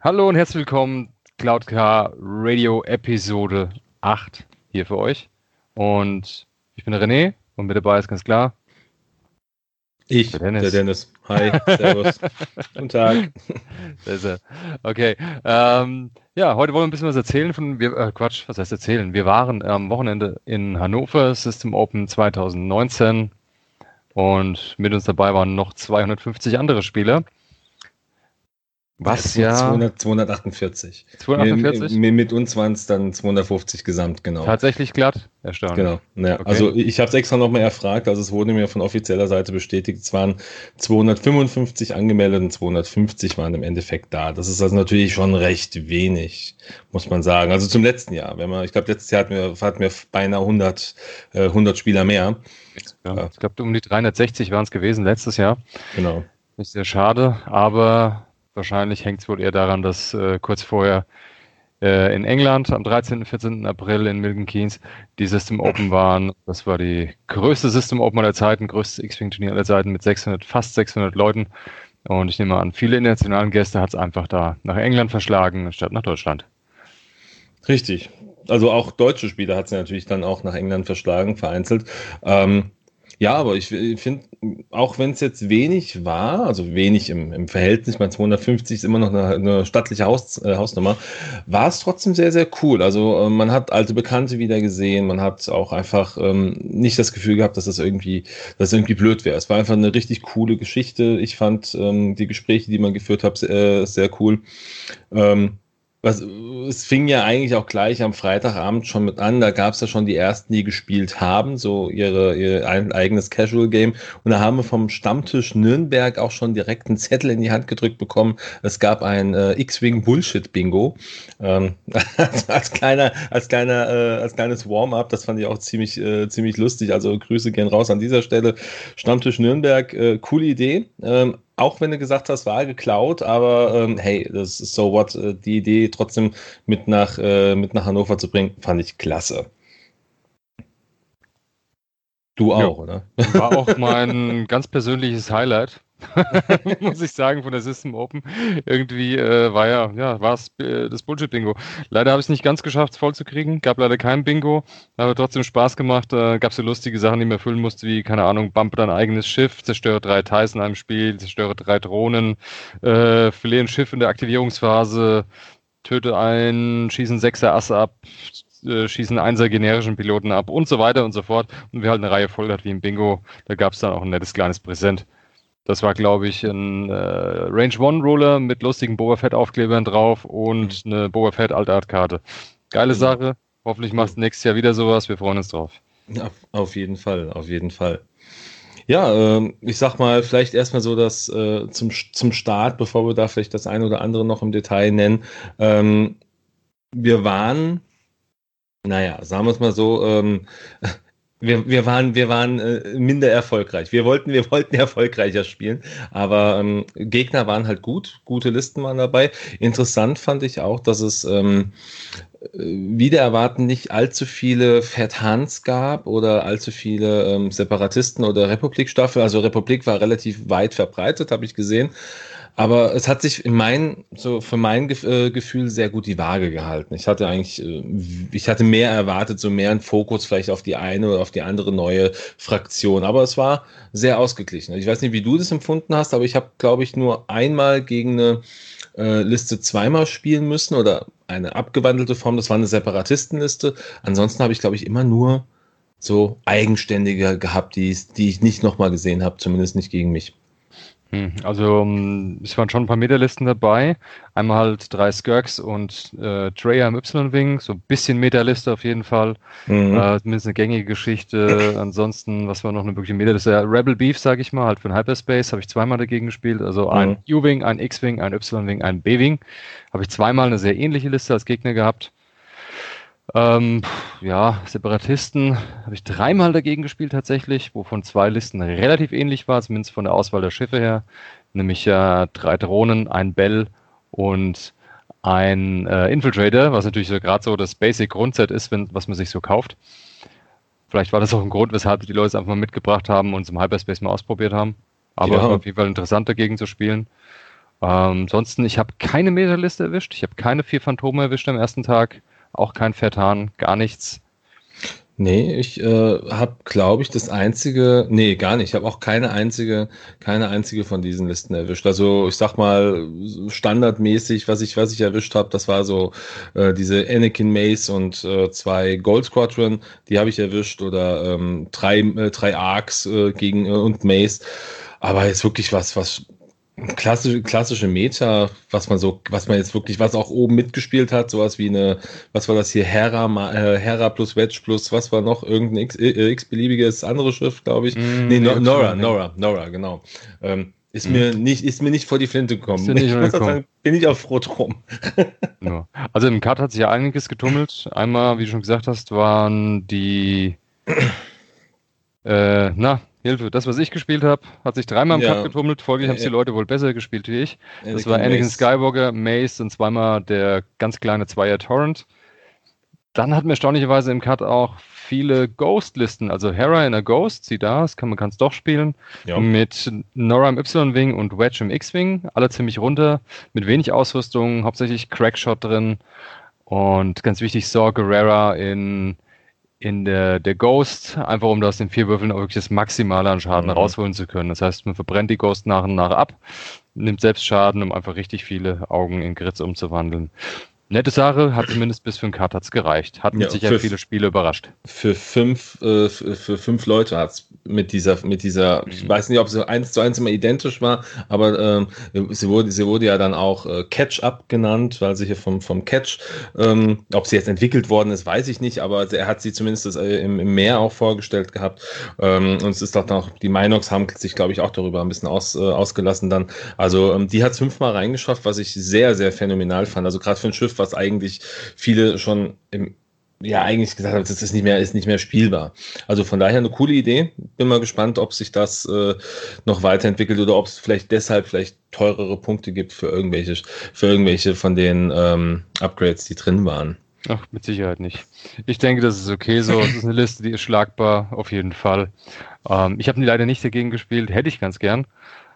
Hallo und herzlich willkommen, CloudCar Radio Episode 8 hier für euch. Und ich bin der René und mit dabei ist ganz klar der Dennis. Hi, servus. Guten Tag. Da ist er. Okay. Heute wollen wir ein bisschen was erzählen was heißt erzählen? Wir waren am Wochenende in Hannover, System Open 2019 und mit uns dabei waren noch 250 andere Spieler. Was ja... 248. 248? Mit uns waren es dann 250 gesamt, genau. Tatsächlich glatt? Erstaunlich. Genau, ja. Okay. Also ich habe es extra nochmal erfragt, also es wurde mir von offizieller Seite bestätigt, es waren 255 angemeldet und 250 waren im Endeffekt da. Das ist also natürlich schon recht wenig, muss man sagen. Also zum letzten Jahr, ich glaube letztes Jahr hatten wir beinahe 100 Spieler mehr. Ja, ich glaube um die 360 waren es gewesen letztes Jahr. Genau. Ist sehr schade, aber wahrscheinlich hängt es wohl eher daran, dass kurz vorher in England am 13. und 14. April in Milton Keynes die System Open waren. Das war die größte System Open aller Zeiten, größtes X-Wing-Turnier aller Zeiten mit fast 600 Leuten. Und ich nehme an, viele internationalen Gäste hat es einfach da nach England verschlagen, statt nach Deutschland. Richtig. Also auch deutsche Spieler hat es natürlich dann auch nach England verschlagen, vereinzelt. Ja, aber ich finde, auch wenn es jetzt wenig war, also wenig im Verhältnis, bei 250 ist immer noch eine stattliche Hausnummer, war es trotzdem sehr, sehr cool. Also man hat alte Bekannte wieder gesehen, man hat auch einfach nicht das Gefühl gehabt, dass das irgendwie blöd wäre. Es war einfach eine richtig coole Geschichte. Ich fand die Gespräche, die man geführt hat, sehr cool. Es fing ja eigentlich auch gleich am Freitagabend schon mit an. Da gab es ja schon die ersten, die gespielt haben, so ihr eigenes Casual-Game. Und da haben wir vom Stammtisch Nürnberg auch schon direkt einen Zettel in die Hand gedrückt bekommen. Es gab ein X-Wing Bullshit-Bingo. Als kleines Warm-up. Das fand ich auch ziemlich lustig. Also Grüße gehen raus an dieser Stelle. Stammtisch Nürnberg, coole Idee. Auch wenn du gesagt hast, war geklaut, aber hey, das ist so what. Die Idee trotzdem mit nach Hannover zu bringen, fand ich klasse. Du auch, oder? War auch mein ganz persönliches Highlight, muss ich sagen, von der System Open. Irgendwie war es das Bullshit-Bingo. Leider habe ich es nicht ganz geschafft, es voll zu kriegen. Gab leider kein Bingo, aber trotzdem Spaß gemacht. Gab so lustige Sachen, die man erfüllen musste, wie, keine Ahnung, bumpe dein eigenes Schiff, zerstöre 3 Thais in einem Spiel, zerstöre 3 Drohnen, verliere ein Schiff in der Aktivierungsphase, töte einen, schieße einen 6er Ass ab, schießen 1er generischen Piloten ab und so weiter und so fort. Und wir halt eine Reihe voll hat wie im Bingo. Da gab es dann auch ein nettes kleines Präsent. Das war, glaube ich, ein Range 1 Roller mit lustigen Boba Fett Aufklebern drauf und eine Boba Fett Altart-Karte. Geile Sache. Hoffentlich machst du nächstes Jahr wieder sowas. Wir freuen uns drauf. Ja, auf jeden Fall. Ja, ich sag mal, vielleicht erstmal so das zum Start, bevor wir da vielleicht das eine oder andere noch im Detail nennen. Wir waren, sagen wir es mal so, wir waren minder erfolgreich. Wir wollten erfolgreicher spielen, aber Gegner waren halt gute Listen waren dabei. Interessant fand ich auch, dass es wider erwarten nicht allzu viele Fat Hans gab oder allzu viele Separatisten oder Republik-Staffel. Also Republik war relativ weit verbreitet, habe ich gesehen. Aber es hat sich für mein Gefühl sehr gut die Waage gehalten. Ich hatte mehr erwartet, so mehr einen Fokus vielleicht auf die eine oder auf die andere neue Fraktion. Aber es war sehr ausgeglichen. Ich weiß nicht, wie du das empfunden hast, aber ich habe, glaube ich, nur einmal gegen eine Liste zweimal spielen müssen oder eine abgewandelte Form. Das war eine Separatistenliste. Ansonsten habe ich, glaube ich, immer nur so Eigenständige gehabt, die ich nicht nochmal gesehen habe, zumindest nicht gegen mich. Also es waren schon ein paar Meterlisten dabei. Einmal halt 3 Skirks und Treya im Y-Wing. So ein bisschen Meterliste auf jeden Fall. Zumindest eine gängige Geschichte. Ansonsten, was war noch eine wirkliche Meterliste? Ja, Rebel Beef, sage ich mal, halt für den Hyperspace. Habe ich zweimal dagegen gespielt. Also ein U-Wing, ein X-Wing, ein Y-Wing, ein B-Wing. Habe ich zweimal eine sehr ähnliche Liste als Gegner gehabt. Separatisten habe ich 3-mal dagegen gespielt tatsächlich, wovon 2 Listen relativ ähnlich waren, zumindest von der Auswahl der Schiffe her. Nämlich 3 Drohnen, ein Bell und ein Infiltrator, was natürlich so gerade so das Basic-Grundset ist, was man sich so kauft. Vielleicht war das auch ein Grund, weshalb die Leute es einfach mal mitgebracht haben und zum Hyperspace mal ausprobiert haben. Aber auf jeden Fall interessant dagegen zu spielen. Ansonsten, ich habe keine Meta-Liste erwischt. Ich habe keine 4 Phantome erwischt am ersten Tag. Auch kein Vertan, gar nichts. Nee, ich habe, glaube ich, gar nicht. Ich habe auch keine einzige von diesen Listen erwischt. Also ich sag mal, standardmäßig, was ich erwischt habe, das war so diese Anakin Mace und 2 Gold Squadron, die habe ich erwischt oder drei Arcs gegen und Mace. Aber jetzt wirklich was klassische Meta, was man jetzt wirklich, was auch oben mitgespielt hat, sowas wie was war das hier, Hera plus Wedge plus, was war noch, irgendein x-beliebiges andere Schiff, glaube ich. Nee, Nee, Nora, genau. Mhm. Ist mir nicht vor die Flinte Ist dir gekommen. nicht Ich muss auch untergekommen. sagen, bin ich auch froh drum. Ja. Also im Cut hat sich ja einiges getummelt. Einmal, wie du schon gesagt hast, waren die, Hilfe, das, was ich gespielt habe, hat sich dreimal im Cut Ja, getummelt. Folglich haben es die äh, Leute wohl besser gespielt wie ich. Das war Anakin Anakin Mace. Skywalker, Mace und zweimal der ganz kleine Zweier Torrent. Dann hatten wir erstaunlicherweise im Cut auch viele Ghost-Listen, also Hera in a Ghost, sieh da, man kann es doch spielen, Ja. mit Nora im Y-Wing und Wedge im X-Wing, alle ziemlich runter, mit wenig Ausrüstung, hauptsächlich Crackshot drin und ganz wichtig, Saw Gerrera in der Ghost, einfach um da aus den 4 Würfeln auch wirklich das Maximale an Schaden Mhm. rausholen zu können. Das heißt, man verbrennt die Ghost nach und nach ab, nimmt selbst Schaden, um einfach richtig viele Augen in Grits umzuwandeln. Nette Sache, hat zumindest bis für einen Cut hat's gereicht. Hat mit Ja, Sicherheit viele Spiele überrascht. für 5 Leute hat es ich Mhm. weiß nicht, ob sie 1:1 immer identisch war, aber sie wurde ja dann auch Catch-Up genannt, weil sie hier vom Catch, ob sie jetzt entwickelt worden ist, weiß ich nicht, aber er hat sie zumindest im Meer auch vorgestellt gehabt. Und es ist auch noch, die Minox haben sich, glaube ich, auch darüber ein bisschen ausgelassen dann. Also die hat es 5-mal reingeschafft, was ich sehr, sehr phänomenal fand. Also gerade für ein Schiff, was eigentlich viele schon eigentlich gesagt haben, das ist nicht mehr spielbar. Also von daher eine coole Idee. Bin mal gespannt, ob sich das noch weiterentwickelt oder ob es vielleicht teurere Punkte gibt für irgendwelche von den Upgrades, die drin waren. Ach, mit Sicherheit nicht. Ich denke, das ist okay so. Es ist eine Liste, die ist schlagbar, auf jeden Fall. Ich habe leider nicht dagegen gespielt, hätte ich ganz gern.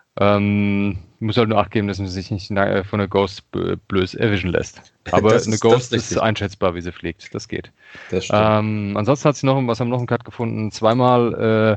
Muss halt nur Acht geben, dass man sich nicht von der Ghost blöd erwischen lässt. Aber eine Das ist Ghost ist richtig. einschätzbar, wie sie fliegt. Das geht. Das stimmt. Ansonsten hat sie was haben wir noch im Cut gefunden? Zweimal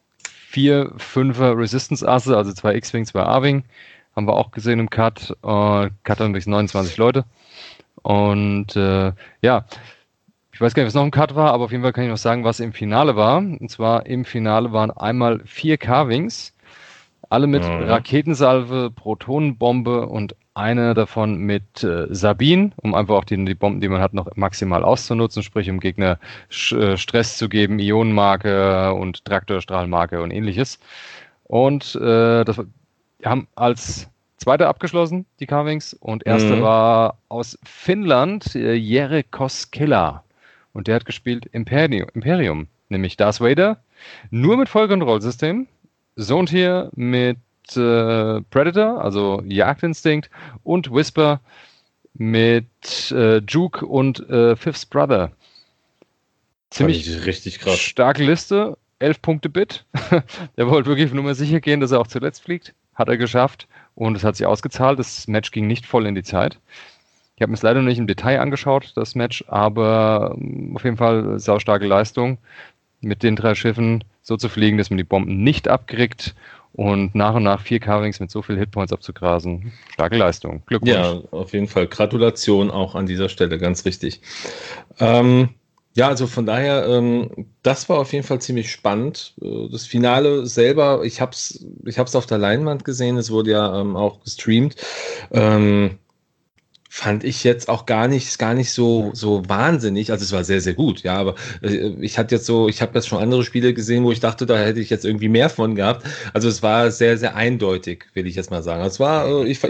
4 5er Resistance-Asse, also 2 X-Wing, 2 A-Wing. Haben wir auch gesehen im Cut. Cut haben übrigens 29 Leute. Und ja, ich weiß gar nicht, was noch im Cut war, aber auf jeden Fall kann ich noch sagen, was im Finale war. Und zwar im Finale waren einmal 4 Carvings, alle mit Mhm. Raketensalve, Protonenbombe und eine davon mit Sabine, um einfach auch die Bomben, die man hat, noch maximal auszunutzen, sprich um Gegner Stress zu geben, Ionenmarke und Traktorstrahlmarke und ähnliches. Und wir haben als zweiter abgeschlossen, die Carvings, und erste Mhm. war aus Finnland, Jere Koskela. Und der hat gespielt Imperium, nämlich Darth Vader, nur mit Vollkontrollsystem. Soundtier mit Predator, also Jagdinstinkt, und Whisper mit Juke und Fifth Brother. Fand Ziemlich ich richtig krass. starke Liste, 11 Punkte Bit. Der wollte wirklich nur mal sicher gehen, dass er auch zuletzt fliegt. Hat er geschafft und es hat sich ausgezahlt. Das Match ging nicht voll in die Zeit. Ich habe mir es leider noch nicht im Detail angeschaut, das Match, aber auf jeden Fall saustarke Leistung, mit den 3 Schiffen so zu fliegen, dass man die Bomben nicht abkriegt und nach 4 Carvings mit so viel Hitpoints abzugrasen. Starke Leistung. Glückwunsch. Ja, auf jeden Fall. Gratulation auch an dieser Stelle, ganz richtig. Ähm, ja, also von daher, das war auf jeden Fall ziemlich spannend. Das Finale selber, ich hab's auf der Leinwand gesehen, es wurde ja auch gestreamt. Ähm, Fand ich jetzt auch gar nicht so wahnsinnig. Also es war sehr, sehr gut, ja, aber ich habe jetzt schon andere Spiele gesehen, wo ich dachte, da hätte ich jetzt irgendwie mehr von gehabt. Also es war sehr, sehr eindeutig, will ich jetzt mal sagen. Es war,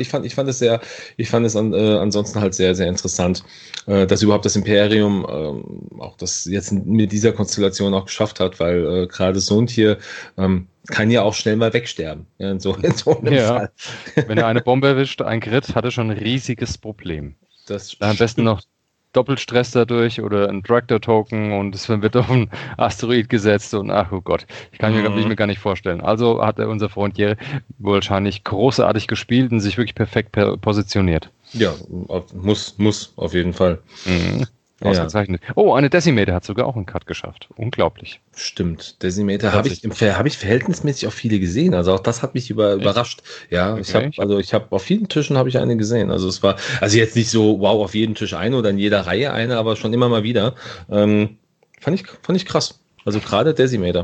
ich fand es ansonsten halt sehr, sehr interessant, dass überhaupt das Imperium auch das jetzt mit dieser Konstellation auch geschafft hat, weil gerade Sontje kann ja auch schnell mal wegsterben, ja, in so einem Ja, Fall. wenn er eine Bombe erwischt, ein Crit, hat er schon ein riesiges Problem. Das Dann am besten noch stimmt. Doppelstress dadurch oder ein Tractor-Token und es wird auf einen Asteroid gesetzt und ach oh Gott, will ich mir gar nicht vorstellen. Also hat unser Freund hier wahrscheinlich großartig gespielt und sich wirklich perfekt positioniert. Ja, muss auf jeden Fall. Ausgezeichnet. Ja. Oh, eine Decimator hat sogar auch einen Cut geschafft. Unglaublich. Stimmt, Decimator habe ich verhältnismäßig auch viele gesehen. Also auch das hat mich überrascht. Ja, okay. Ich habe auf vielen Tischen habe ich eine gesehen. Also es war, also jetzt nicht so, wow, auf jedem Tisch eine oder in jeder Reihe eine, aber schon immer mal wieder. Fand ich krass. Also gerade Decimator.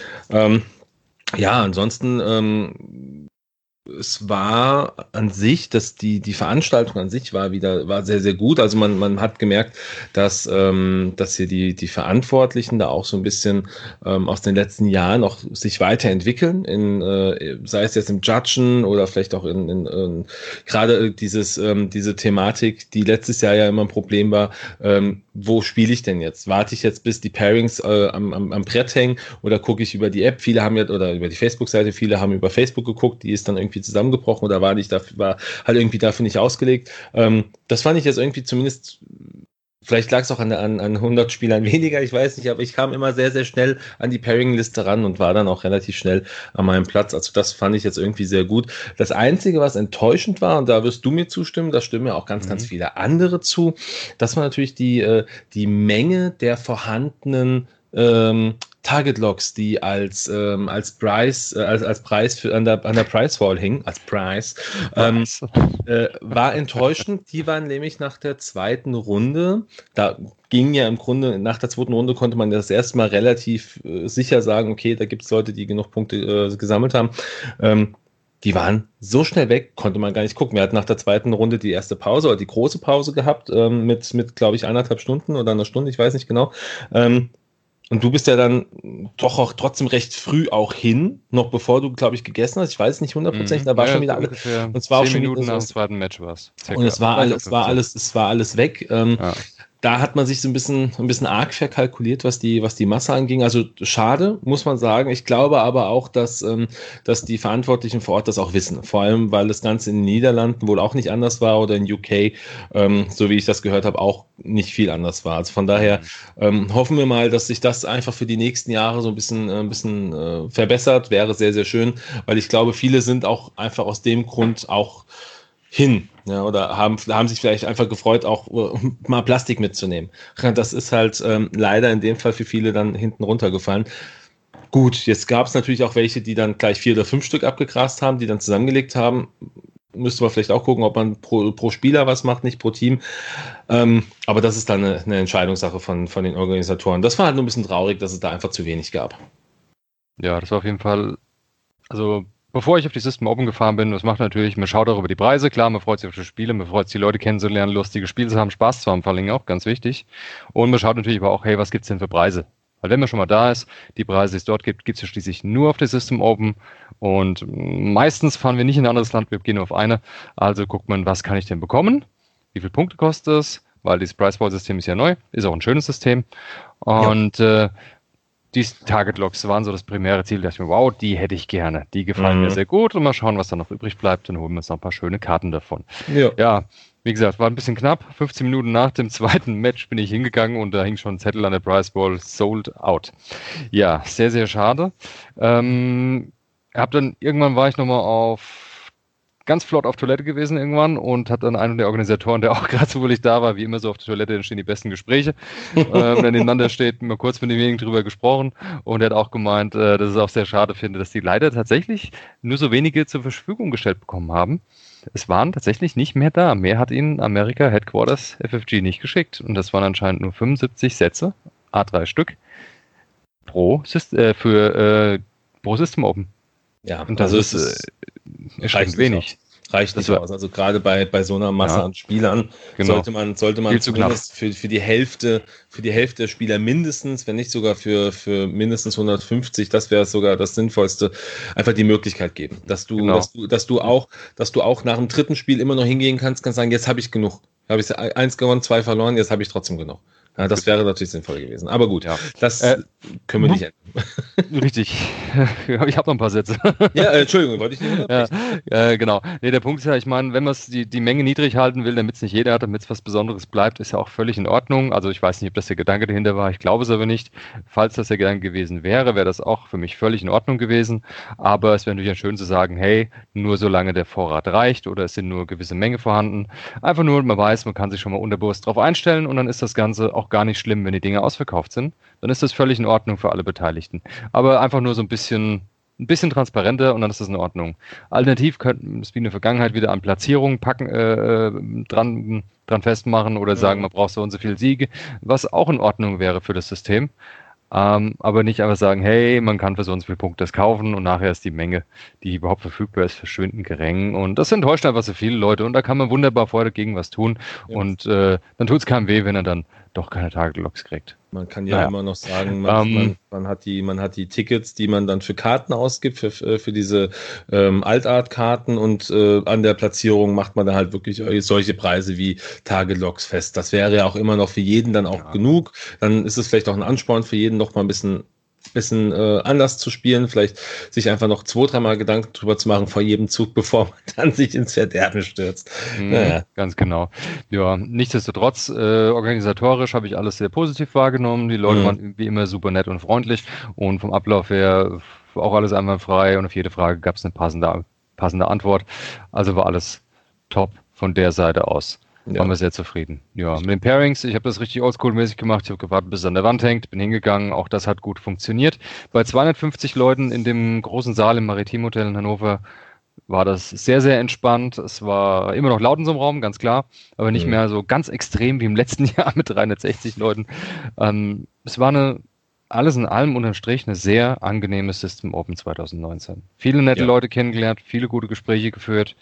Ja, ansonsten es war an sich, dass die Veranstaltung an sich war sehr, sehr gut. Also man hat gemerkt, dass hier die Verantwortlichen da auch so ein bisschen aus den letzten Jahren auch sich weiterentwickeln, sei es jetzt im Judgen oder vielleicht auch in gerade diese Thematik, die letztes Jahr ja immer ein Problem war, wo spiele ich denn jetzt? Warte ich jetzt, bis die Pairings am Brett hängen oder gucke ich über die App? Viele haben oder über die Facebook-Seite, viele haben über Facebook geguckt, die ist dann irgendwie zusammengebrochen oder war halt irgendwie dafür nicht ausgelegt. Das fand ich jetzt irgendwie zumindest, vielleicht lag es auch an 100 Spielern weniger, ich weiß nicht, aber ich kam immer sehr, sehr schnell an die Pairing-Liste ran und war dann auch relativ schnell an meinem Platz. Also das fand ich jetzt irgendwie sehr gut. Das Einzige, was enttäuschend war, und da wirst du mir zustimmen, da stimmen ja auch ganz viele andere zu, das war natürlich die Menge der vorhandenen Target Logs, die als Preis an der Price Wall hingen, als Preis, war enttäuschend. Die waren nämlich nach der zweiten Runde, da ging ja im Grunde, nach der zweiten Runde konnte man das erste Mal relativ sicher sagen, okay, da gibt es Leute, die genug Punkte gesammelt haben. Die waren so schnell weg, konnte man gar nicht gucken. Wir hatten nach der zweiten Runde die erste Pause oder die große Pause gehabt, mit glaube ich, 1,5 Stunden oder einer Stunde, ich weiß nicht genau. Und du bist ja dann doch auch trotzdem recht früh auch hin, noch bevor du, glaube ich, gegessen hast. Ich weiß nicht 100%, da war schon wieder alles. Und es war auch schon Minuten nach dem zweiten Match was. Und es war alles weg. Da hat man sich so ein bisschen arg verkalkuliert, was die Masse anging. Also schade, muss man sagen. Ich glaube aber auch, dass die Verantwortlichen vor Ort das auch wissen. Vor allem, weil das Ganze in den Niederlanden wohl auch nicht anders war oder in UK, so wie ich das gehört habe, auch nicht viel anders war. Also von daher hoffen wir mal, dass sich das einfach für die nächsten Jahre so ein bisschen verbessert. Wäre sehr, sehr schön, weil ich glaube, viele sind auch einfach aus dem Grund auch hin, ja, oder haben sich vielleicht einfach gefreut, auch mal Plastik mitzunehmen. Das ist halt leider in dem Fall für viele dann hinten runtergefallen. Gut, jetzt gab es natürlich auch welche, die dann gleich 4 oder 5 Stück abgegrast haben, die dann zusammengelegt haben. Müsste man vielleicht auch gucken, ob man pro Spieler was macht, nicht pro Team. Aber das ist dann eine Entscheidungssache von den Organisatoren. Das war halt nur ein bisschen traurig, dass es da einfach zu wenig gab. Ja, das war auf jeden Fall, also bevor ich auf die System Open gefahren bin, das macht natürlich, man schaut auch über die Preise, klar, man freut sich auf die Spiele, man freut sich, die Leute kennenzulernen, lustige Spiele zu haben, Spaß zu haben, vor allem auch, ganz wichtig. Und man schaut natürlich aber auch, hey, was gibt's denn für Preise? Weil wenn man schon mal da ist, die Preise, die es dort gibt, gibt's ja schließlich nur auf der System Open und meistens fahren wir nicht in ein anderes Land, wir gehen nur auf eine. Also guckt man, was kann ich denn bekommen? Wie viele Punkte kostet es? Weil dieses Price-Ball-System ist ja neu, ist auch ein schönes System. Und die Target-Logs waren so das primäre Ziel. Da dachte ich mir, wow, die hätte ich gerne. Die gefallen mir sehr gut. Und mal schauen, was da noch übrig bleibt. Dann holen wir uns noch ein paar schöne Karten davon. Ja, wie gesagt, war ein bisschen knapp. 15 Minuten nach dem zweiten Match bin ich hingegangen und da hing schon ein Zettel an der Prize Ball, sold out. Ja, sehr, sehr schade. Irgendwann war ich nochmal ganz flott auf Toilette gewesen irgendwann und hat dann einer der Organisatoren, der auch gerade zufällig da war, wie immer so auf der Toilette entstehen die besten Gespräche, wenn nebeneinander steht, mal kurz mit demjenigen drüber gesprochen und er hat auch gemeint, dass es auch sehr schade finde, dass die leider tatsächlich nur so wenige zur Verfügung gestellt bekommen haben. Es waren tatsächlich nicht mehr da. Mehr hat ihnen America Headquarters FFG nicht geschickt und das waren anscheinend nur 75 Sätze, A3 Stück, pro System Open. Ja, und das ist erschreckend wenig. Reicht nicht aus. Also gerade bei so einer Masse an Spielern sollte man zumindest für die Hälfte der Spieler mindestens, wenn nicht sogar für mindestens 150, das wäre sogar das Sinnvollste, einfach die Möglichkeit geben, dass du auch nach dem dritten Spiel immer noch hingehen kannst sagen, jetzt habe ich genug. Habe ich 1 gewonnen, 2 verloren, jetzt habe ich trotzdem genug. Ja, das wäre natürlich sinnvoll gewesen. Aber gut, Ja. das können wir nicht ändern. Richtig. Ich habe noch ein paar Sätze. Ja, Entschuldigung, wollte ich nicht unterbrechen. Genau. Nee, der Punkt ist ja, ich meine, wenn man die Menge niedrig halten will, damit es nicht jeder hat, damit es was Besonderes bleibt, ist ja auch völlig in Ordnung. Also ich weiß nicht, ob das der Gedanke dahinter war. Ich glaube es aber nicht. Falls das der Gedanke gewesen wäre, wäre das auch für mich völlig in Ordnung gewesen. Aber es wäre natürlich schön zu sagen, hey, nur solange der Vorrat reicht oder es sind nur gewisse Menge vorhanden. Einfach nur, man weiß, man kann sich schon mal unterbewusst drauf einstellen und dann ist das Ganze auch gar nicht schlimm, wenn die Dinge ausverkauft sind. Dann ist das völlig in Ordnung für alle Beteiligten. Aber einfach nur so ein bisschen transparenter und dann ist das in Ordnung. Alternativ könnten wir es wie in der Vergangenheit wieder an Platzierungen packen, dran festmachen oder sagen, man braucht so und so viele Siege, was auch in Ordnung wäre für das System. Aber nicht einfach sagen, hey, man kann für so und so viele Punkte das kaufen und nachher ist die Menge, die überhaupt verfügbar ist, verschwindend gering. Und das enttäuscht einfach so viele Leute und da kann man wunderbar vorher dagegen was tun. Ja. Und dann tut es keinem weh, wenn er dann doch keine Target-Logs kriegt. Man kann ja immer noch sagen, man hat die Tickets, die man dann für Karten ausgibt, für diese Altart-Karten und an der Platzierung macht man dann halt wirklich solche Preise wie Target-Logs fest. Das wäre ja auch immer noch für jeden dann auch genug. Dann ist es vielleicht auch ein Ansporn für jeden, noch mal ein bisschen anders zu spielen, vielleicht sich einfach noch 2-3 Mal Gedanken drüber zu machen vor jedem Zug, bevor man dann sich ins Verderben stürzt. Naja. Ganz genau. Ja, nichtsdestotrotz, organisatorisch habe ich alles sehr positiv wahrgenommen. Die Leute waren wie immer super nett und freundlich und vom Ablauf her auch alles einwandfrei und auf jede Frage gab es eine passende Antwort. Also war alles top von der Seite aus. Waren wir sehr zufrieden. Ja, mit den Pairings, ich habe das richtig oldschool-mäßig gemacht. Ich habe gewartet, bis es an der Wand hängt, bin hingegangen. Auch das hat gut funktioniert. Bei 250 Leuten in dem großen Saal im Maritim Hotel in Hannover war das sehr, sehr entspannt. Es war immer noch laut in so einem Raum, ganz klar, aber nicht mehr so ganz extrem wie im letzten Jahr mit 360 Leuten. Es war alles in allem unterm Strich eine sehr angenehme System Open 2019. Viele nette Leute kennengelernt, viele gute Gespräche geführt.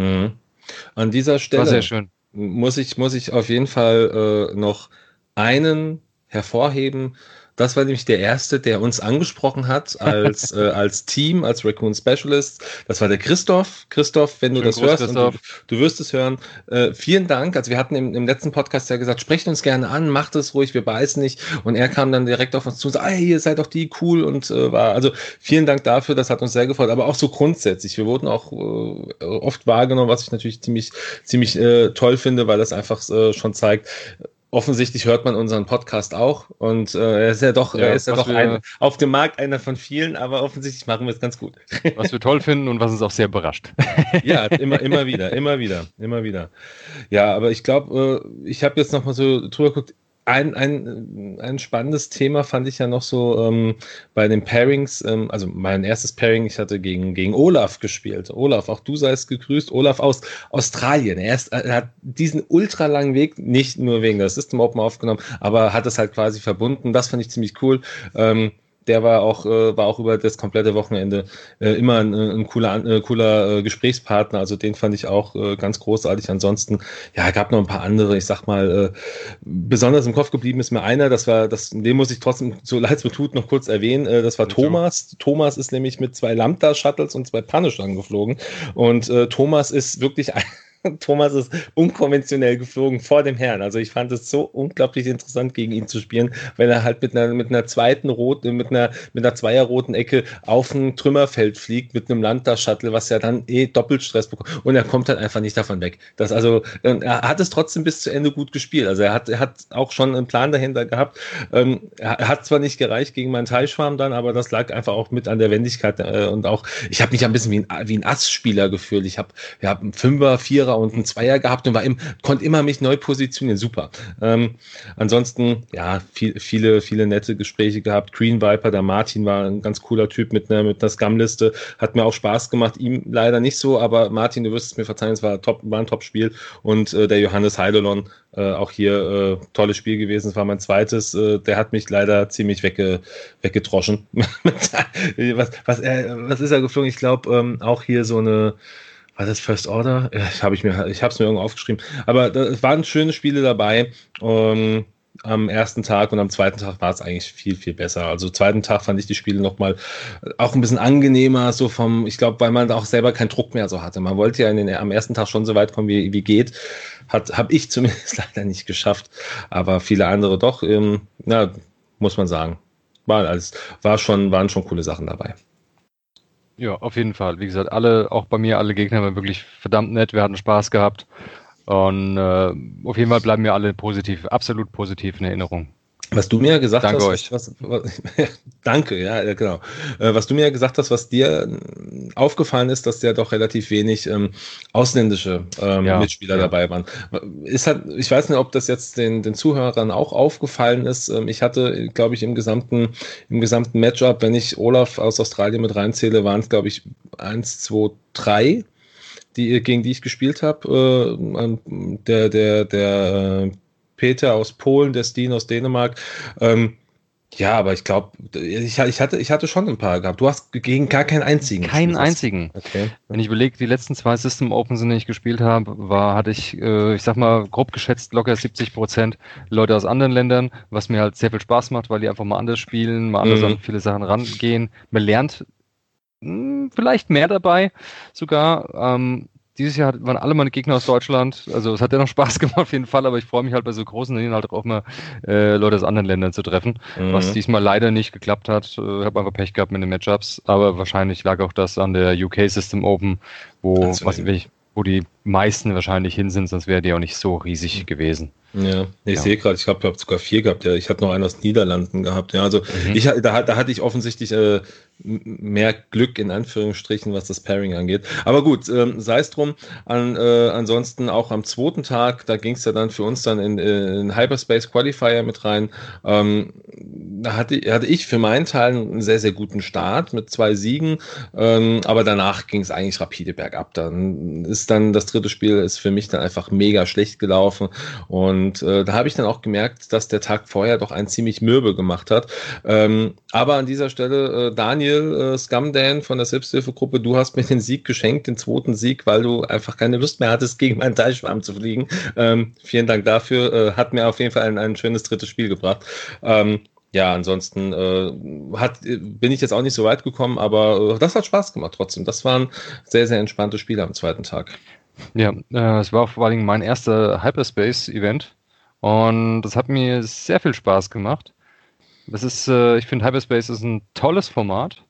An dieser Stelle war sehr schön. Muss ich auf jeden Fall noch einen hervorheben. Das war nämlich der erste, der uns angesprochen hat als Team, als Raccoon Specialist. Das war der Christoph. Christoph, wenn du das hörst, und du wirst es hören, vielen Dank. Also wir hatten im letzten Podcast ja gesagt, sprecht uns gerne an, macht es ruhig, wir beißen nicht. Und er kam dann direkt auf uns zu und sagte, ihr seid doch die, cool. Und also vielen Dank dafür, das hat uns sehr gefreut. Aber auch so grundsätzlich, wir wurden auch oft wahrgenommen, was ich natürlich ziemlich toll finde, weil das einfach schon zeigt, offensichtlich hört man unseren Podcast auch und er ist ja doch auf dem Markt einer von vielen, aber offensichtlich machen wir es ganz gut. Was wir toll finden und was uns auch sehr überrascht. Ja, immer wieder. Ja, aber ich glaube, ich habe jetzt noch mal so drüber geguckt. Ein spannendes Thema fand ich ja noch so bei den Pairings, also mein erstes Pairing, ich hatte gegen Olaf gespielt. Olaf, auch du seist gegrüßt. Olaf aus Australien. Er hat diesen ultralangen Weg nicht nur wegen der System Open aufgenommen, aber hat es halt quasi verbunden. Das fand ich ziemlich cool. Der war auch über das komplette Wochenende immer ein cooler Gesprächspartner. Also den fand ich auch ganz großartig. Ansonsten, ja, gab noch ein paar andere. Ich sag mal, besonders im Kopf geblieben ist mir einer. Den muss ich trotzdem, so leid es mir tut, noch kurz erwähnen. Das war Thomas. Thomas ist nämlich mit 2 Lambda-Shuttles und 2 Punisher geflogen. Und Thomas ist wirklich Thomas ist unkonventionell geflogen vor dem Herrn. Also ich fand es so unglaublich interessant, gegen ihn zu spielen, weil er halt mit einer zweierroten Ecke auf ein Trümmerfeld fliegt mit einem Lambda-Shuttle, was ja dann doppelt Stress bekommt. Und er kommt halt einfach nicht davon weg. Er hat es trotzdem bis zu Ende gut gespielt. Also er hat auch schon einen Plan dahinter gehabt. Er hat zwar nicht gereicht gegen meinen Teilschwarm dann, aber das lag einfach auch mit an der Wendigkeit und auch, ich habe mich ein bisschen wie ein Ass-Spieler gefühlt. Wir haben einen Fünfer, Vierer und einen Zweier gehabt und konnte immer mich neu positionieren. Super. Ansonsten, ja, viele nette Gespräche gehabt. Green Viper, der Martin war ein ganz cooler Typ mit einer Scum-Liste. Hat mir auch Spaß gemacht. Ihm leider nicht so, aber Martin, du wirst es mir verzeihen, es war ein Top-Spiel. Und der Johannes Heidelon, auch hier tolles Spiel gewesen. Es war mein zweites. Der hat mich leider ziemlich weggedroschen. Was ist er geflogen? Ich glaube, auch hier so eine. War das First Order? Ich habe es mir irgendwo aufgeschrieben. Aber es waren schöne Spiele dabei. Am ersten Tag und am zweiten Tag war es eigentlich viel, viel besser. Also zweiten Tag fand ich die Spiele nochmal auch ein bisschen angenehmer, ich glaube, weil man da auch selber keinen Druck mehr so hatte. Man wollte ja am ersten Tag schon so weit kommen, wie geht. habe ich zumindest leider nicht geschafft, aber viele andere doch. Muss man sagen. Waren schon coole Sachen dabei. Ja, auf jeden Fall. Wie gesagt, auch bei mir, alle Gegner waren wirklich verdammt nett. Wir hatten Spaß gehabt. Und auf jeden Fall bleiben mir alle absolut positiv in Erinnerung. Was du mir gesagt Danke hast, euch. danke, ja, genau. Was du mir gesagt hast, was dir aufgefallen ist, dass ja doch relativ wenig ausländische Mitspieler dabei waren. Ich weiß nicht, ob das jetzt den Zuhörern auch aufgefallen ist. Ich hatte, glaube ich, im gesamten Matchup, wenn ich Olaf aus Australien mit reinzähle, waren es, glaube ich, 1, 2, 3, gegen die ich gespielt habe. Der Peter aus Polen, der Steen aus Dänemark. Ja, aber ich glaube, ich hatte schon ein paar gehabt. Du hast gegen gar keinen einzigen gespielt. Keinen gespielt. Einzigen. Okay. Wenn ich überlege, die letzten 2 System Opens, die ich gespielt habe, hatte ich, ich sag mal, grob geschätzt locker 70% Leute aus anderen Ländern, was mir halt sehr viel Spaß macht, weil die einfach mal anders spielen, mal anders an viele Sachen rangehen. Man lernt vielleicht mehr dabei sogar. Dieses Jahr waren alle meine Gegner aus Deutschland, also es hat ja noch Spaß gemacht auf jeden Fall, aber ich freue mich halt bei so großen Turnieren halt auch mal Leute aus anderen Ländern zu treffen, was diesmal leider nicht geklappt hat. Ich habe einfach Pech gehabt mit den Matchups, aber wahrscheinlich lag auch das an der UK System Open, wo die meisten wahrscheinlich hin sind, sonst wäre die auch nicht so riesig gewesen. Ja, ich sehe gerade, ich habe sogar 4 gehabt. Ja, ich hatte noch einen aus Niederlanden gehabt. Ja, also da hatte ich offensichtlich mehr Glück in Anführungsstrichen, was das Pairing angeht. Aber gut, sei es drum. Ansonsten auch am 2. Tag, da ging es ja dann für uns dann in Hyperspace Qualifier mit rein. Da hatte ich für meinen Teil einen sehr, sehr guten Start mit 2 Siegen. Aber danach ging es eigentlich rapide bergab. Dann ist das dritte Spiel ist für mich dann einfach mega schlecht gelaufen. Und da habe ich dann auch gemerkt, dass der Tag vorher doch einen ziemlich mürbe gemacht hat. Aber an dieser Stelle, Daniel Scumdan von der Selbsthilfegruppe, du hast mir den Sieg geschenkt, den 2. Sieg, weil du einfach keine Lust mehr hattest, gegen meinen Teilschwarm zu fliegen. Vielen Dank dafür. Hat mir auf jeden Fall ein schönes drittes Spiel gebracht. Ja, ansonsten bin ich jetzt auch nicht so weit gekommen, aber das hat Spaß gemacht trotzdem. Das waren sehr, sehr entspannte Spiele am 2. Tag. Ja, es war vor allem mein erster Hyperspace-Event und das hat mir sehr viel Spaß gemacht. Ich finde Hyperspace ist ein tolles Format.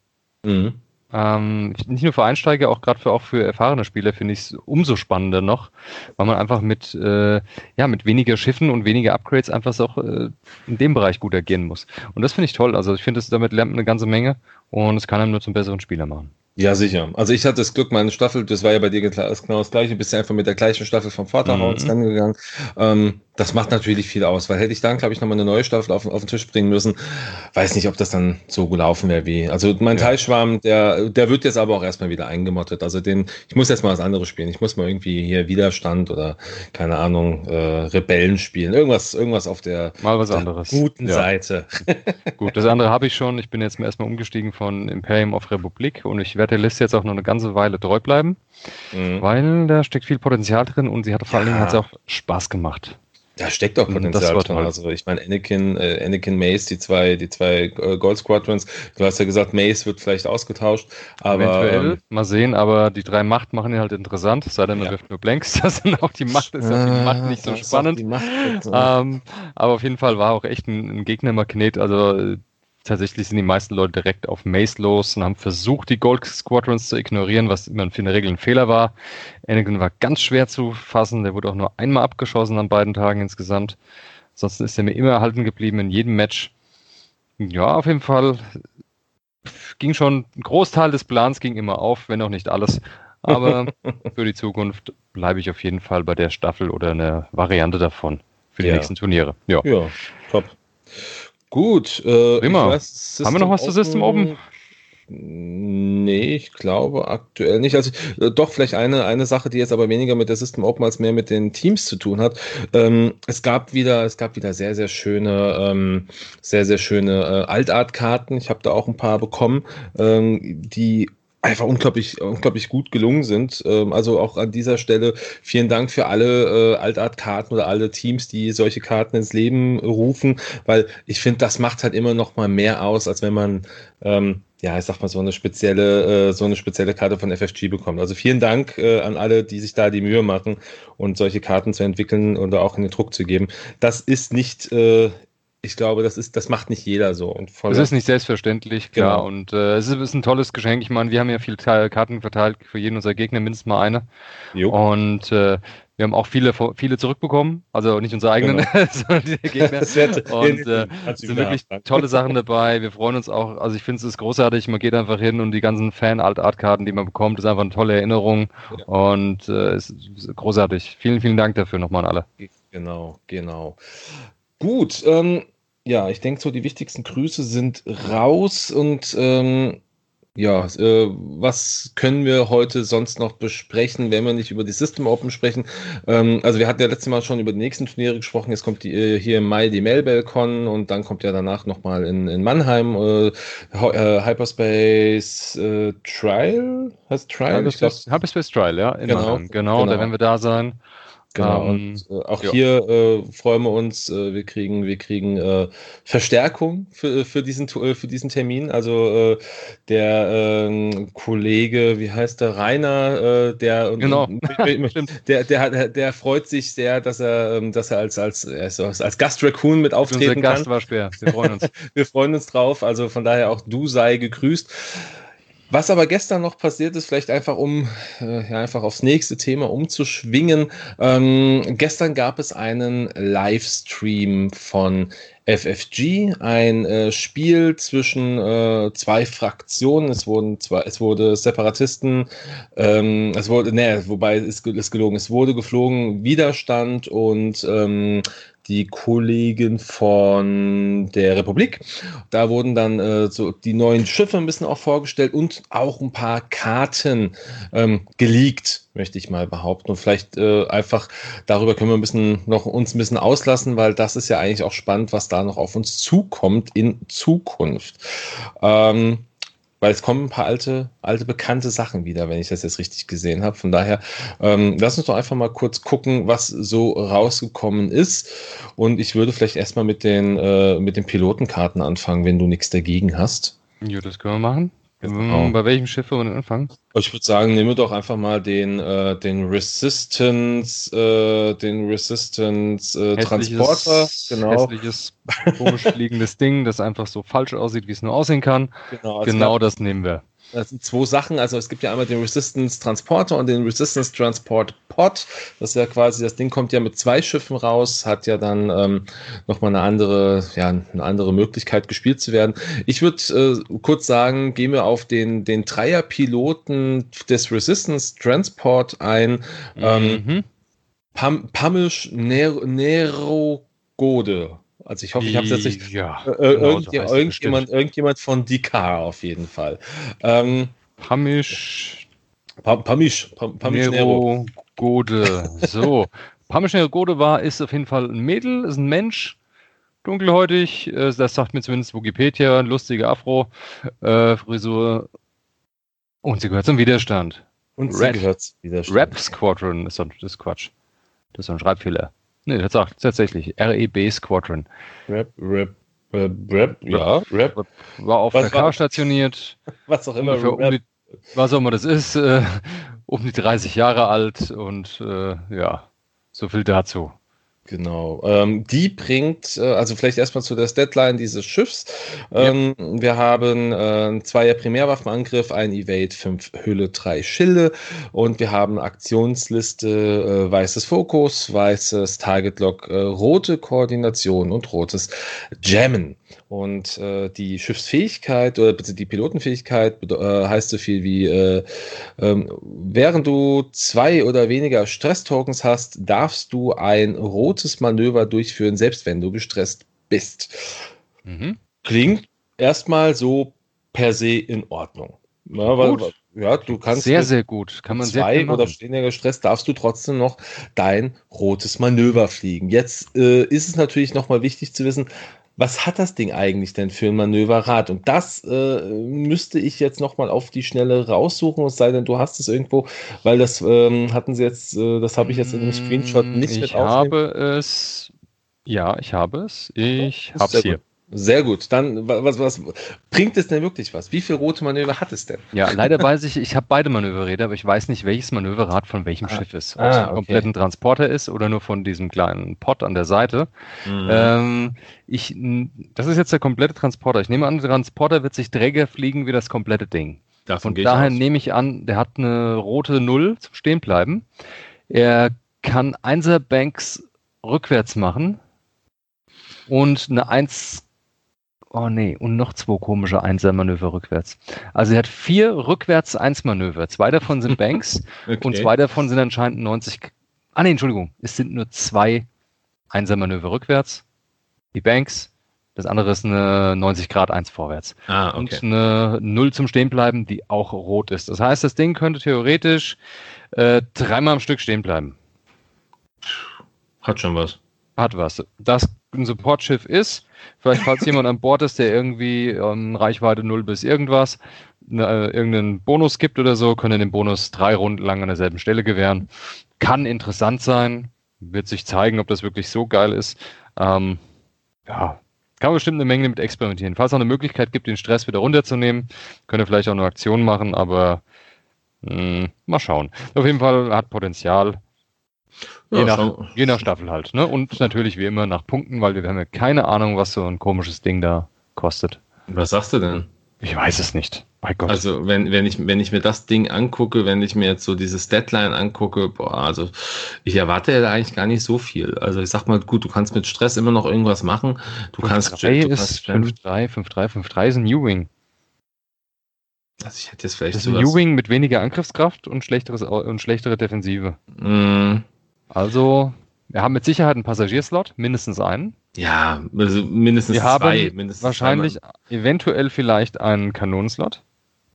Nicht nur für Einsteiger, auch gerade auch für erfahrene Spieler finde ich es umso spannender noch, weil man einfach mit weniger Schiffen und weniger Upgrades einfach auch in dem Bereich gut agieren muss. Und das finde ich toll. Also ich finde, damit lernt man eine ganze Menge und es kann einem nur zum besseren Spieler machen. Ja, sicher. Also ich hatte das Glück, meine Staffel, das war ja bei dir genau das Gleiche, bist ja einfach mit der gleichen Staffel vom Vaterhaus rangegangen. Das macht natürlich viel aus, weil hätte ich dann, glaube ich, nochmal eine neue Staffel auf den Tisch bringen müssen, weiß nicht, ob das dann so gelaufen wäre wie. Also mein Teilschwarm, der wird jetzt aber auch erstmal wieder eingemottet. Also ich muss jetzt mal was anderes spielen. Ich muss mal irgendwie hier Widerstand oder, keine Ahnung, Rebellen spielen. Irgendwas auf der mal was anderes. Guten Seite. Gut, das andere habe ich schon. Ich bin jetzt erstmal umgestiegen von Imperium auf Republik und ich werde der Liste jetzt auch noch eine ganze Weile treu bleiben, weil da steckt viel Potenzial drin und vor allen Dingen hat es auch Spaß gemacht. Da steckt auch Potenzial drin. Also ich meine, Anakin Mace, die zwei Gold Squadrons, du hast ja gesagt, Mace wird vielleicht ausgetauscht, aber eventuell, mal sehen, aber die 3 Macht machen ihn halt interessant, es sei denn, man wirft nur Blanks, das sind auch die Macht, ist auch die Macht nicht so spannend. Aber auf jeden Fall war auch echt ein Gegnermagnet, also tatsächlich sind die meisten Leute direkt auf Mace los und haben versucht, die Gold Squadrons zu ignorieren, was immer in der Regel ein Fehler war. Anakin war ganz schwer zu fassen, der wurde auch nur einmal abgeschossen an beiden Tagen insgesamt. Ansonsten ist er mir immer erhalten geblieben in jedem Match. Ja, auf jeden Fall ging schon ein Großteil des Plans ging immer auf, wenn auch nicht alles. Aber für die Zukunft bleibe ich auf jeden Fall bei der Staffel oder einer Variante davon für die nächsten Turniere. Ja, top. Gut, haben wir noch was zu System Open? Nee, ich glaube aktuell nicht. Also doch vielleicht eine Sache, die jetzt aber weniger mit der System Open als mehr mit den Teams zu tun hat. Es gab wieder sehr, sehr schöne Altart-Karten. Ich habe da auch ein paar bekommen, die einfach unglaublich gut gelungen sind. Also auch an dieser Stelle vielen Dank für alle Altart-Karten oder alle Teams, die solche Karten ins Leben rufen, weil ich finde, das macht halt immer noch mal mehr aus, als wenn man ja, ich sag mal, so eine spezielle Karte von FFG bekommt. Also vielen Dank an alle, die sich da die Mühe machen und solche Karten zu entwickeln oder auch in den Druck zu geben. Das ist nicht, ich glaube, das macht nicht jeder so. Und Es ist nicht selbstverständlich, klar. genau. Und ist ein tolles Geschenk. Ich meine, wir haben ja viele Karten verteilt, für jeden unserer Gegner mindestens mal eine. Jo, Und wir haben auch viele zurückbekommen. Also nicht unsere eigenen, genau. sondern die der Gegner. Das wird, Und kannst es du sind wieder wirklich abfragen. tolle Sachen dabei. Wir freuen uns auch. Also ich finde es ist großartig. Man geht einfach hin und die ganzen Fan-Alt-Art-Karten, die man bekommt, ist einfach eine tolle Erinnerung. Ja, Und es ist großartig. Vielen, vielen Dank dafür nochmal an alle. genau. Gut, ja, ich denke so, die wichtigsten Grüße sind raus und ja, was können wir heute sonst noch besprechen, wenn wir nicht über die System Open sprechen? Also wir hatten ja letztes Mal schon über die nächsten Turniere gesprochen. Jetzt kommt hier im Mai die Melbelcon und dann kommt ja danach nochmal in Mannheim Hyperspace Trial? Heißt Trial? Ich glaube, Hyperspace Trial, ja, in genau, Mannheim. Genau, da genau. werden wir da sein. Genau, und auch Ja. hier freuen wir uns, wir kriegen Verstärkung für diesen Termin. Also der Kollege, wie heißt der, Rainer, Genau, stimmt. der freut sich sehr, dass er als Gast-Raccoon mit Unser auftreten kann. Gast war schwer. Wir freuen uns. Wir freuen uns drauf, also von daher auch du sei gegrüßt. Was aber gestern noch passiert ist, vielleicht einfach einfach aufs nächste Thema umzuschwingen. Gestern gab es einen Livestream von FFG, ein Spiel zwischen zwei Fraktionen. Es wurde Separatisten, wobei ist gelogen, es wurde geflogen, Widerstand und die Kollegen von der Republik. Da wurden dann so die neuen Schiffe ein bisschen auch vorgestellt und auch ein paar Karten geleakt, möchte ich mal behaupten. Und vielleicht einfach darüber können wir uns ein bisschen auslassen, weil das ist ja eigentlich auch spannend, was da noch auf uns zukommt in Zukunft. Weil es kommen ein paar alte bekannte Sachen wieder, wenn ich das jetzt richtig gesehen habe. Von daher, lass uns doch einfach mal kurz gucken, was so rausgekommen ist. Und ich würde vielleicht erstmal mit den Pilotenkarten anfangen, wenn du nichts dagegen hast. Ja, das können wir machen. Genau. Bei welchem Schiff wollen wir denn anfangen? Ich würde sagen, nehmen wir doch einfach mal den Resistance Transporter. Genau. Hässliches, komisch fliegendes Ding, das einfach so falsch aussieht, wie es nur aussehen kann. Genau, Genau das nehmen wir. Das sind zwei Sachen. Also es gibt ja einmal den Resistance Transporter und den Resistance Transport Pod. Das ist ja quasi, das Ding kommt ja mit 2 Schiffen raus, hat ja dann nochmal eine andere Möglichkeit gespielt zu werden. Ich würde kurz sagen, gehen wir auf den Dreier-Piloten des Resistance Transport ein. Pamish Nerogode. Also ich hoffe, ich habe es jetzt nicht. Ja, genau, so heißt es bestimmt. Irgendjemand von Dikar auf jeden Fall. Pamish Pamish Nero. Nerogode. So. Pamish Nerogode ist auf jeden Fall ein Mädel, ist ein Mensch, dunkelhäutig, das sagt mir zumindest Wikipedia, ein lustiger Afro-Frisur. Und sie gehört zum Widerstand. Und sie gehört zum Widerstand. Rep Squadron ist Quatsch. Das ist ein Schreibfehler. Nee, das sagt tatsächlich REB Squadron. Rep. War auf der K stationiert. Was auch immer. Was auch immer das ist. Um die 30 Jahre alt und ja, so viel dazu. Genau. Die bringt, also vielleicht erstmal zu der Deadline dieses Schiffs. Wir haben 2er Primärwaffenangriff, ein Evade, 5 Hülle, 3 Schilde und wir haben Aktionsliste, weißes Fokus, weißes Target Lock, rote Koordination und rotes Jammen. Und die Schiffsfähigkeit oder bitte die Pilotenfähigkeit heißt so viel wie während du 2 oder weniger Stress-Tokens hast, darfst du ein rotes Manöver durchführen, selbst wenn du gestresst bist. Klingt erstmal so per se in Ordnung. Ja, du kannst sehr gut. Kann man 2 oder weniger gestresst, darfst du trotzdem noch dein rotes Manöver fliegen. Jetzt ist es natürlich nochmal wichtig zu wissen, was hat das Ding eigentlich denn für ein Manöverrad? Und das müsste ich jetzt nochmal auf die Schnelle raussuchen, es sei denn, du hast es irgendwo, weil das hatten sie jetzt, das habe ich jetzt in dem Screenshot nicht mit aufnehmen. Ich habe es hier. Sehr gut. Dann, was bringt es denn wirklich was? Wie viele rote Manöver hat es denn? Ja, leider weiß ich habe beide Manöverräder, aber ich weiß nicht, welches Manöverrad von welchem Schiff ist. Ob es ein okay. kompletten Transporter ist oder nur von diesem kleinen Pod an der Seite. Mhm. Das ist jetzt der komplette Transporter. Ich nehme an, der Transporter wird sich träger fliegen wie das komplette Ding. Davon Von gehe ich daher aus. nehme ich an, der hat eine rote Null zum Stehenbleiben. Er kann Einser-Banks rückwärts machen und eine 1. Oh nee, und noch 2 komische Einser-Manöver rückwärts. Also er hat 4 Rückwärts-1-Manöver. 2 davon sind Banks und Okay. 2 davon sind anscheinend 90. Ah nee, Entschuldigung. Es sind nur 2 Einser-Manöver rückwärts. Die Banks. Das andere ist eine 90 Grad 1 vorwärts. Okay. Und eine 0 zum Stehenbleiben, die auch rot ist. Das heißt, das Ding könnte theoretisch 3-mal am Stück stehen bleiben. Hat schon was. Hat was. Das ein Supportschiff ist, vielleicht falls jemand an Bord ist, der irgendwie Reichweite 0 bis irgendwas, irgendeinen Bonus gibt oder so, können den Bonus 3 Runden lang an derselben Stelle gewähren. Kann interessant sein, wird sich zeigen, ob das wirklich so geil ist. Ja, kann man bestimmt eine Menge mit experimentieren. Falls es auch eine Möglichkeit gibt, den Stress wieder runterzunehmen, könnt ihr vielleicht auch eine Aktion machen, aber mal schauen. Auf jeden Fall hat Potenzial. Je nach Staffel halt, ne? Und natürlich wie immer nach Punkten, weil wir haben ja keine Ahnung, was so ein komisches Ding da kostet. Was sagst du denn? Ich weiß es nicht. Bei Gott. Also wenn ich mir das Ding angucke, wenn ich mir jetzt so dieses Deadline angucke, also ich erwarte ja da eigentlich gar nicht so viel. Also ich sag mal, gut, du kannst mit Stress immer noch irgendwas machen. 5-3 ist 5-3, 5-3, 5-3 ist ein New-Wing. Also ich hätte jetzt vielleicht Das ist ein New-Wing mit weniger Angriffskraft und schlechtere Defensive. Also, wir haben mit Sicherheit einen Passagierslot, mindestens einen. Ja, also mindestens wir 2. Haben wahrscheinlich, eventuell vielleicht einen Kanonenslot.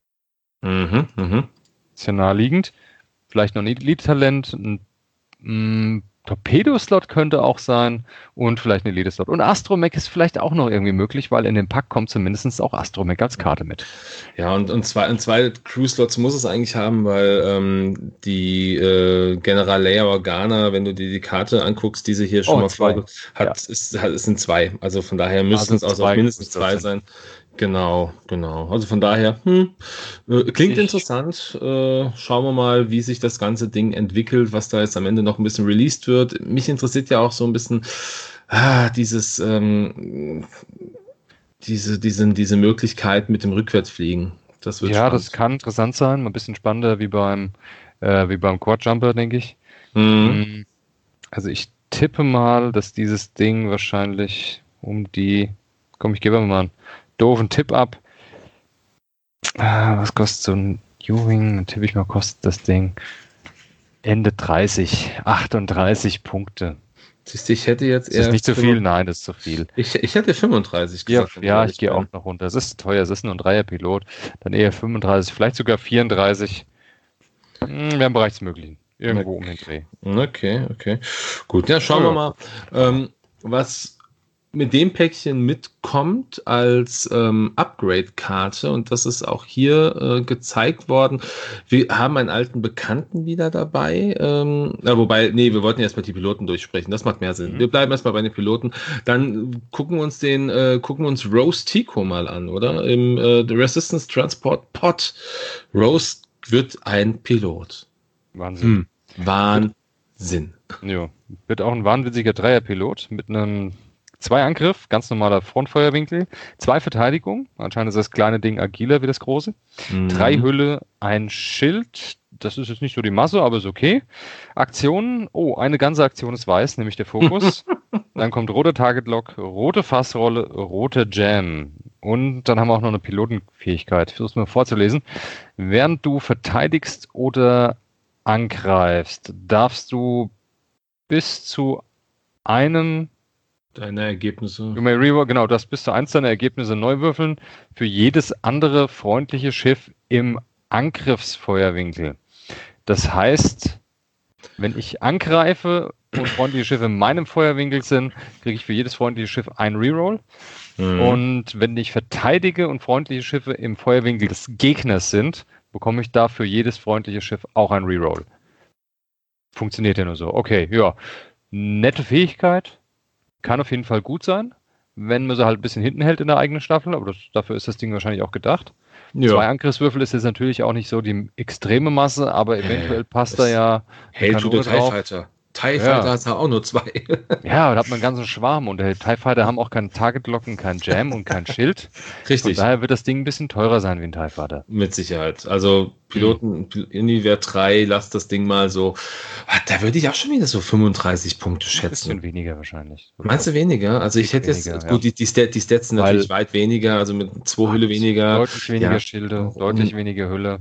Ist ja naheliegend. Vielleicht noch ein Elite-Talent, ein Torpedo-Slot könnte auch sein und vielleicht ein Elite-Slot. Und Astromech ist vielleicht auch noch irgendwie möglich, weil in dem Pack kommt zumindest auch Astromech als Karte mit. Ja, und zwei Crew-Slots muss es eigentlich haben, weil die General Leia Organa, wenn du dir die Karte anguckst, die sie hier schon mal vor hat, es sind 2. Also von daher müssen es auch mindestens 2 sein. Genau. Also von daher, klingt interessant. Schauen wir mal, wie sich das ganze Ding entwickelt, was da jetzt am Ende noch ein bisschen released wird. Mich interessiert ja auch so ein bisschen diese Möglichkeit mit dem Rückwärtsfliegen. Das wird spannend. Das kann interessant sein, mal ein bisschen spannender wie beim Quad-Jumper, denke ich. Also ich tippe mal, dass dieses Ding wahrscheinlich ich gebe mal einen doofen Tipp ab. Was kostet so ein Ewing? Dann tippe ich mal, kostet das Ding Ende 30, 38 Punkte. Siehst du, ich hätte jetzt eher... Ist das nicht zu viel? Nein, das ist zu viel. Ich hätte 35 gesagt. Ja, ich gehe auch noch runter. Es ist teuer, es ist nur ein Dreier-Pilot. Dann eher 35, vielleicht sogar 34. Wir haben im Bereich des Möglichen. Irgendwo um den Dreh. Okay. Gut, ja, schauen wir mal, was mit dem Päckchen mitkommt als Upgrade-Karte, und das ist auch hier gezeigt worden. Wir haben einen alten Bekannten wieder dabei, wir wollten erstmal die Piloten durchsprechen, das macht mehr Sinn. Wir bleiben erstmal bei den Piloten, dann gucken wir uns Rose Tico mal an, oder? Im Resistance Transport Pod. Rose wird ein Pilot. Wahnsinn. Wahnsinn. Ja, wird auch ein wahnwitziger Dreierpilot mit einem 2 Angriff, ganz normaler Frontfeuerwinkel, 2 Verteidigung, anscheinend ist das kleine Ding agiler wie das große, 3 Hülle, ein Schild, das ist jetzt nicht so die Masse, aber ist okay. Aktionen, eine ganze Aktion ist weiß, nämlich der Fokus. Dann kommt roter Target-Lock, rote Fassrolle, rote Jam. Und dann haben wir auch noch eine Pilotenfähigkeit. Ich versuche es mal vorzulesen. Während du verteidigst oder angreifst, darfst du bis zu einem deine Ergebnisse. Genau, das bis zu 1 deiner Ergebnisse neu würfeln für jedes andere freundliche Schiff im Angriffsfeuerwinkel. Das heißt, wenn ich angreife und freundliche Schiffe in meinem Feuerwinkel sind, kriege ich für jedes freundliche Schiff einen Reroll. Und wenn ich verteidige und freundliche Schiffe im Feuerwinkel des Gegners sind, bekomme ich da für jedes freundliche Schiff auch einen Reroll. Funktioniert ja nur so. Okay, ja. Nette Fähigkeit. Kann auf jeden Fall gut sein. wenn man sie halt ein bisschen hinten hält in der eigenen Staffel, aber dafür ist das Ding wahrscheinlich auch gedacht. Ja. 2 Angriffswürfel ist jetzt natürlich auch nicht so die extreme Masse, aber eventuell passt da ja eine Kanone drauf. TIE Fighter hat auch nur 2. Ja, da hat man einen ganzen Schwarm und die TIE Fighter haben auch keinen Target-Lock und keinen Jam und kein Schild. Richtig. Von daher wird das Ding ein bisschen teurer sein wie ein TIE Fighter. Mit Sicherheit. Also Piloten, Univer 3, lass das Ding mal so. Da würde ich auch schon wieder so 35 Punkte schätzen. Ein bisschen weniger wahrscheinlich. Meinst du weniger? Also ich hätte jetzt, gut, die Stats sind natürlich weit weniger, also mit 2 Hülle weniger. Deutlich weniger Schilde, deutlich weniger Hülle.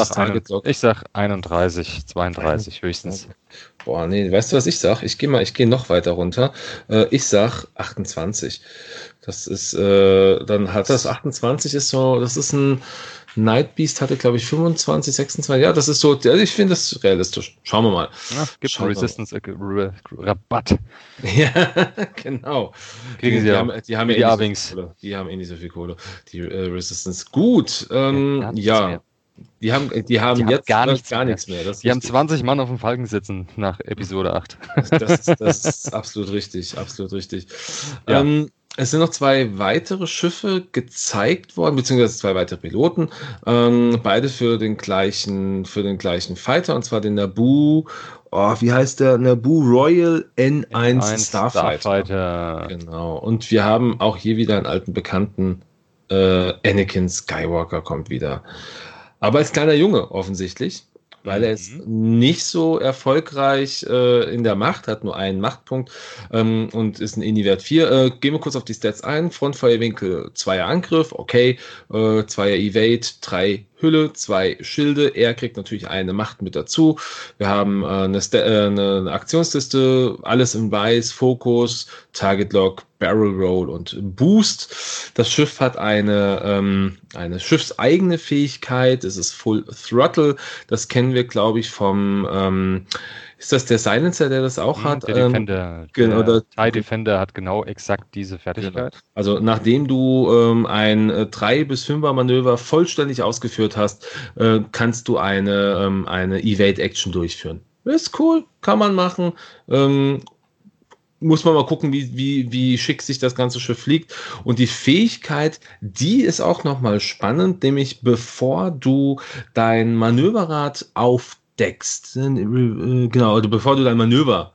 Ich sag 31, 32 höchstens. Boah, nee, weißt du, was ich sag? Ich gehe noch weiter runter. Ich sag 28. Das ist, dann hat das 28 ist so, das ist ein Nightbeast hatte, glaube ich, 25, 26. Ja, das ist so, ich finde das realistisch. Schauen wir mal. Ja, gibt einen Resistance-Rabatt. Ja, genau. Kriegen sie ja. Die haben ja eh nicht so viel Kohle. Die haben eh nicht so viel Kohle. Die Resistance. Gut, ja. Die haben jetzt gar nichts mehr. Die haben 20 Mann auf dem Falken sitzen nach Episode 8. Das ist absolut richtig, absolut richtig. Ja. Es sind noch 2 weitere Schiffe gezeigt worden, beziehungsweise 2 weitere Piloten, beide für den gleichen Fighter, und zwar den Naboo. Wie heißt der? Naboo Royal N1 Starfighter. Genau. Und wir haben auch hier wieder einen alten Bekannten, Anakin Skywalker kommt wieder. Aber als kleiner Junge offensichtlich, weil er ist nicht so erfolgreich in der Macht, hat nur einen Machtpunkt und ist ein Ini-Wert 4. Gehen wir kurz auf die Stats ein. Frontfeuerwinkel 2er Angriff, okay, 2er Evade, 3 Hülle, 2 Schilde. Er kriegt natürlich eine Macht mit dazu. Wir haben eine Aktionsliste, alles in weiß, Fokus, Target Lock, Barrel Roll und Boost. Das Schiff hat eine schiffseigene Fähigkeit. Es ist Full Throttle. Das kennen wir, glaube ich, vom ist das der Silencer, der das auch hat? Der Defender. Genau, der TIE Defender hat genau exakt diese Fertigkeit. Genau. Also nachdem du ein 3- bis 5er Manöver vollständig ausgeführt hast, kannst du eine Evade-Action durchführen. Ist cool, kann man machen. Muss man mal gucken, wie schick sich das ganze Schiff fliegt. Und die Fähigkeit, die ist auch nochmal spannend, nämlich bevor du dein Manöverrad aufdeckst, genau, also bevor du dein Manöver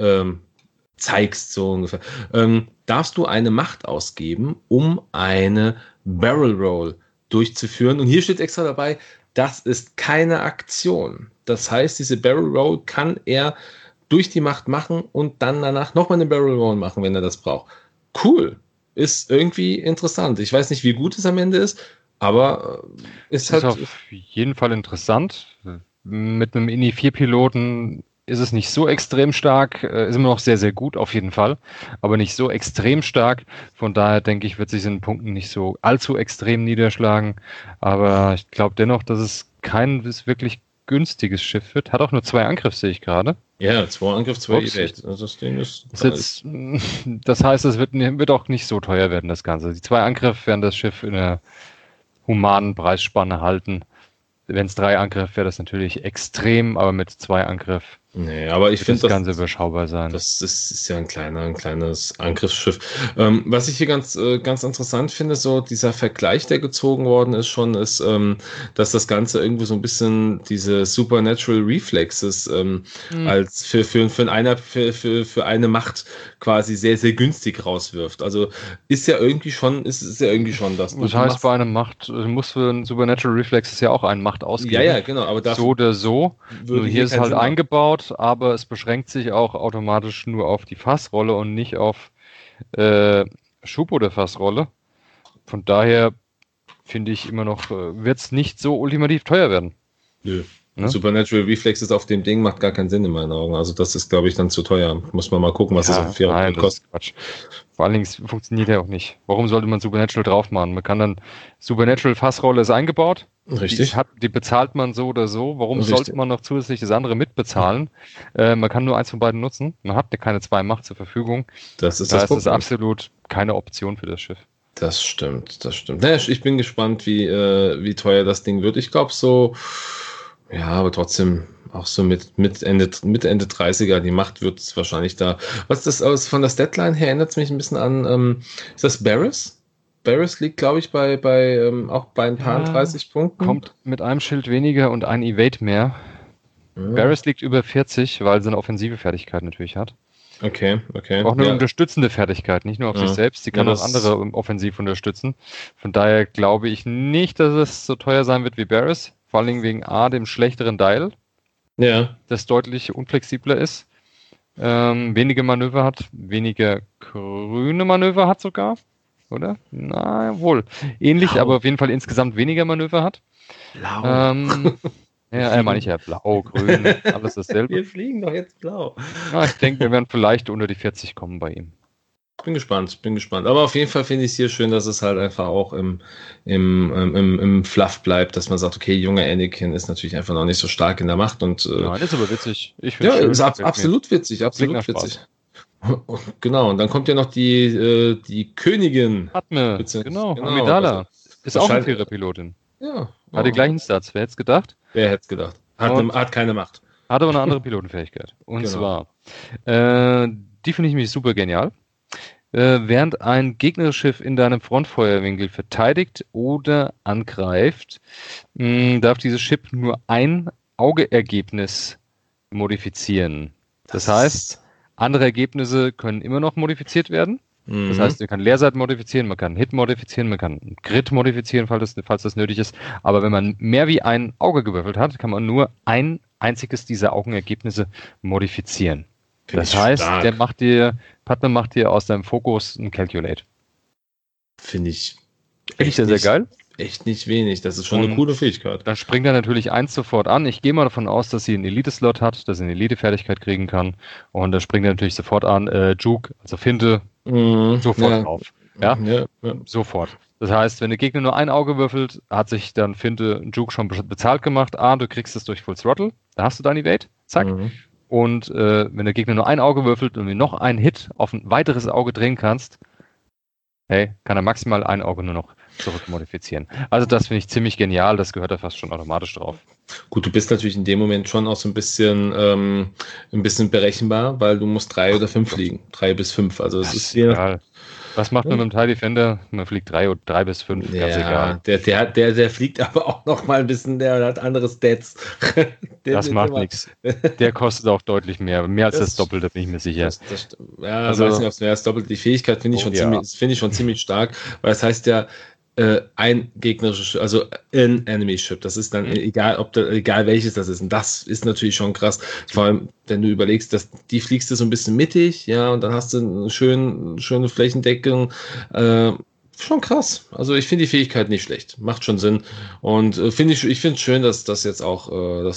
zeigst, so ungefähr, darfst du eine Macht ausgeben, um eine Barrel Roll durchzuführen. Und hier steht extra dabei, das ist keine Aktion. Das heißt, diese Barrel Roll kann er durch die Macht machen und dann danach nochmal eine Barrel Roll machen, wenn er das braucht. Cool. Ist irgendwie interessant. Ich weiß nicht, wie gut es am Ende ist, aber ist halt... auf jeden Fall interessant. Mit einem Ini-4-Piloten ist es nicht so extrem stark, ist immer noch sehr, sehr gut auf jeden Fall, aber nicht so extrem stark. Von daher denke ich, wird sich in den Punkten nicht so allzu extrem niederschlagen. Aber ich glaube dennoch, dass es kein wirklich günstiges Schiff wird. Hat auch nur 2 Angriff, sehe ich gerade. Ja, 2 Angriff, 2 Evade. Also das Ding ist... Das heißt, es wird auch nicht so teuer werden, das Ganze. Die 2 Angriff werden das Schiff in einer humanen Preisspanne halten. Wenn es 3 Angriff wäre, das natürlich extrem, aber mit 2 Angriff Nee, aber ich finde das Ganze überschaubar sein. Das ist ja ein kleines Angriffsschiff. Was ich hier ganz interessant finde, so dieser Vergleich, der gezogen worden ist schon, ist, dass das Ganze irgendwie so ein bisschen diese Supernatural Reflexes als für eine Macht quasi sehr, sehr günstig rauswirft. Also ist ja irgendwie schon, dass du... Das heißt, bei einer Macht, du musst für einen Supernatural Reflexes ja auch eine Macht ausgeben. Ja, genau, aber dafür so oder so. Nur hier ist es halt Sinn machen. eingebaut, aber es beschränkt sich auch automatisch nur auf die Fassrolle und nicht auf Schub oder Fassrolle. Von daher finde ich immer noch, wird es nicht so ultimativ teuer werden. Nö. Ne? Supernatural Reflexes auf dem Ding macht gar keinen Sinn in meinen Augen. Also das ist, glaube ich, dann zu teuer. Muss man mal gucken, was das auf 400 kostet. Quatsch. Vor allen Dingen funktioniert ja auch nicht. Warum sollte man Supernatural drauf machen? Man kann dann, Supernatural Fassrolle ist eingebaut. Richtig. Die bezahlt man so oder so. Warum sollte man noch zusätzlich das andere mitbezahlen? Man kann nur eins von beiden nutzen. Man hat keine 2 Macht zur Verfügung. Das ist das ist absolut keine Option für das Schiff. Das stimmt. Naja, ich bin gespannt, wie teuer das Ding wird. Ich glaube so, ja, aber trotzdem auch so mit Ende 30er, die Macht wird es wahrscheinlich da. Was ist das aus von der Statline her, erinnert es mich ein bisschen an, ist das Barris? Barris liegt, glaube ich, auch bei ein paar 30 Punkten. Kommt mit einem Schild weniger und ein Evade mehr. Barris liegt über 40, weil sie eine offensive Fertigkeit natürlich hat. Okay. Auch eine unterstützende Fertigkeit, nicht nur auf sich selbst, sie kann auch andere offensiv unterstützen. Von daher glaube ich nicht, dass es so teuer sein wird wie Barris, vor allen Dingen wegen dem schlechteren Dial, das deutlich unflexibler ist, weniger Manöver hat, weniger grüne Manöver hat sogar, oder? Na, wohl. Ähnlich, aber auf jeden Fall insgesamt weniger Manöver hat. Blau. Meine ich ja blau, grün, alles dasselbe. Wir fliegen doch jetzt blau. Ja, ich denke, wir werden vielleicht unter die 40 kommen bei ihm. Bin gespannt. Aber auf jeden Fall finde ich es hier schön, dass es halt einfach auch im Fluff bleibt, dass man sagt, okay, junger Anakin ist natürlich einfach noch nicht so stark in der Macht. Und, Nein, ist aber witzig. Ist absolut witzig. Genau, und dann kommt ja noch die Königin. Padme, genau. Amidala. Ist auch eine faire Pilotin. Ja. Hat die gleichen Stats. Wer hätte es gedacht? Hat keine Macht. Hat aber eine andere Pilotenfähigkeit. Und zwar, die finde ich nämlich super genial. Während ein gegnerisches Schiff in deinem Frontfeuerwinkel verteidigt oder angreift, darf dieses Schiff nur ein Augeergebnis modifizieren. Das heißt, andere Ergebnisse können immer noch modifiziert werden. Das heißt, man kann Leerseiten modifizieren, man kann Hit modifizieren, man kann Grid modifizieren, falls das nötig ist. Aber wenn man mehr wie ein Auge gewürfelt hat, kann man nur ein einziges dieser Augenergebnisse modifizieren. Das heißt, Padme macht dir aus deinem Fokus ein Calculate. Finde ich sehr geil. Echt nicht wenig. Das ist schon eine coole Fähigkeit. Dann springt er natürlich eins sofort an. Ich gehe mal davon aus, dass sie einen Elite-Slot hat, dass sie eine Elite-Fertigkeit kriegen kann. Und da springt er natürlich sofort an. Juke, also Finte, sofort drauf. Ja? Sofort. Das heißt, wenn der Gegner nur ein Auge würfelt, hat sich dann Finte Juke schon bezahlt gemacht. Du kriegst es durch Full Throttle. Da hast du dein Evade. Zack. Und wenn der Gegner nur ein Auge würfelt und du noch einen Hit auf ein weiteres Auge drehen kannst, kann er maximal ein Auge nur noch zurückmodifizieren. Also das finde ich ziemlich genial, das gehört da fast schon automatisch drauf. Gut, du bist natürlich in dem Moment schon auch so ein bisschen berechenbar, weil du musst 3 oder 5 fliegen. 3 bis 5. Also es ist egal. Was macht man mit dem TIE Defender? Man fliegt 3 bis 5, ganz egal. Der fliegt aber auch noch mal ein bisschen, der hat andere Stats. Das macht nichts. Der kostet auch deutlich mehr als das Doppelte, bin ich mir sicher. Ich weiß nicht, ob es mehr als Doppelte. Die Fähigkeit finde ich schon ziemlich stark, weil es heißt ja, ein gegnerisches, also ein Enemy-Ship. Das ist dann egal welches das ist. Und das ist natürlich schon krass. Vor allem, wenn du überlegst, dass die fliegst du so ein bisschen mittig, und dann hast du eine schöne Flächendeckung. Schon krass. Also ich finde die Fähigkeit nicht schlecht. Macht schon Sinn. Und ich finde es schön, dass das jetzt auch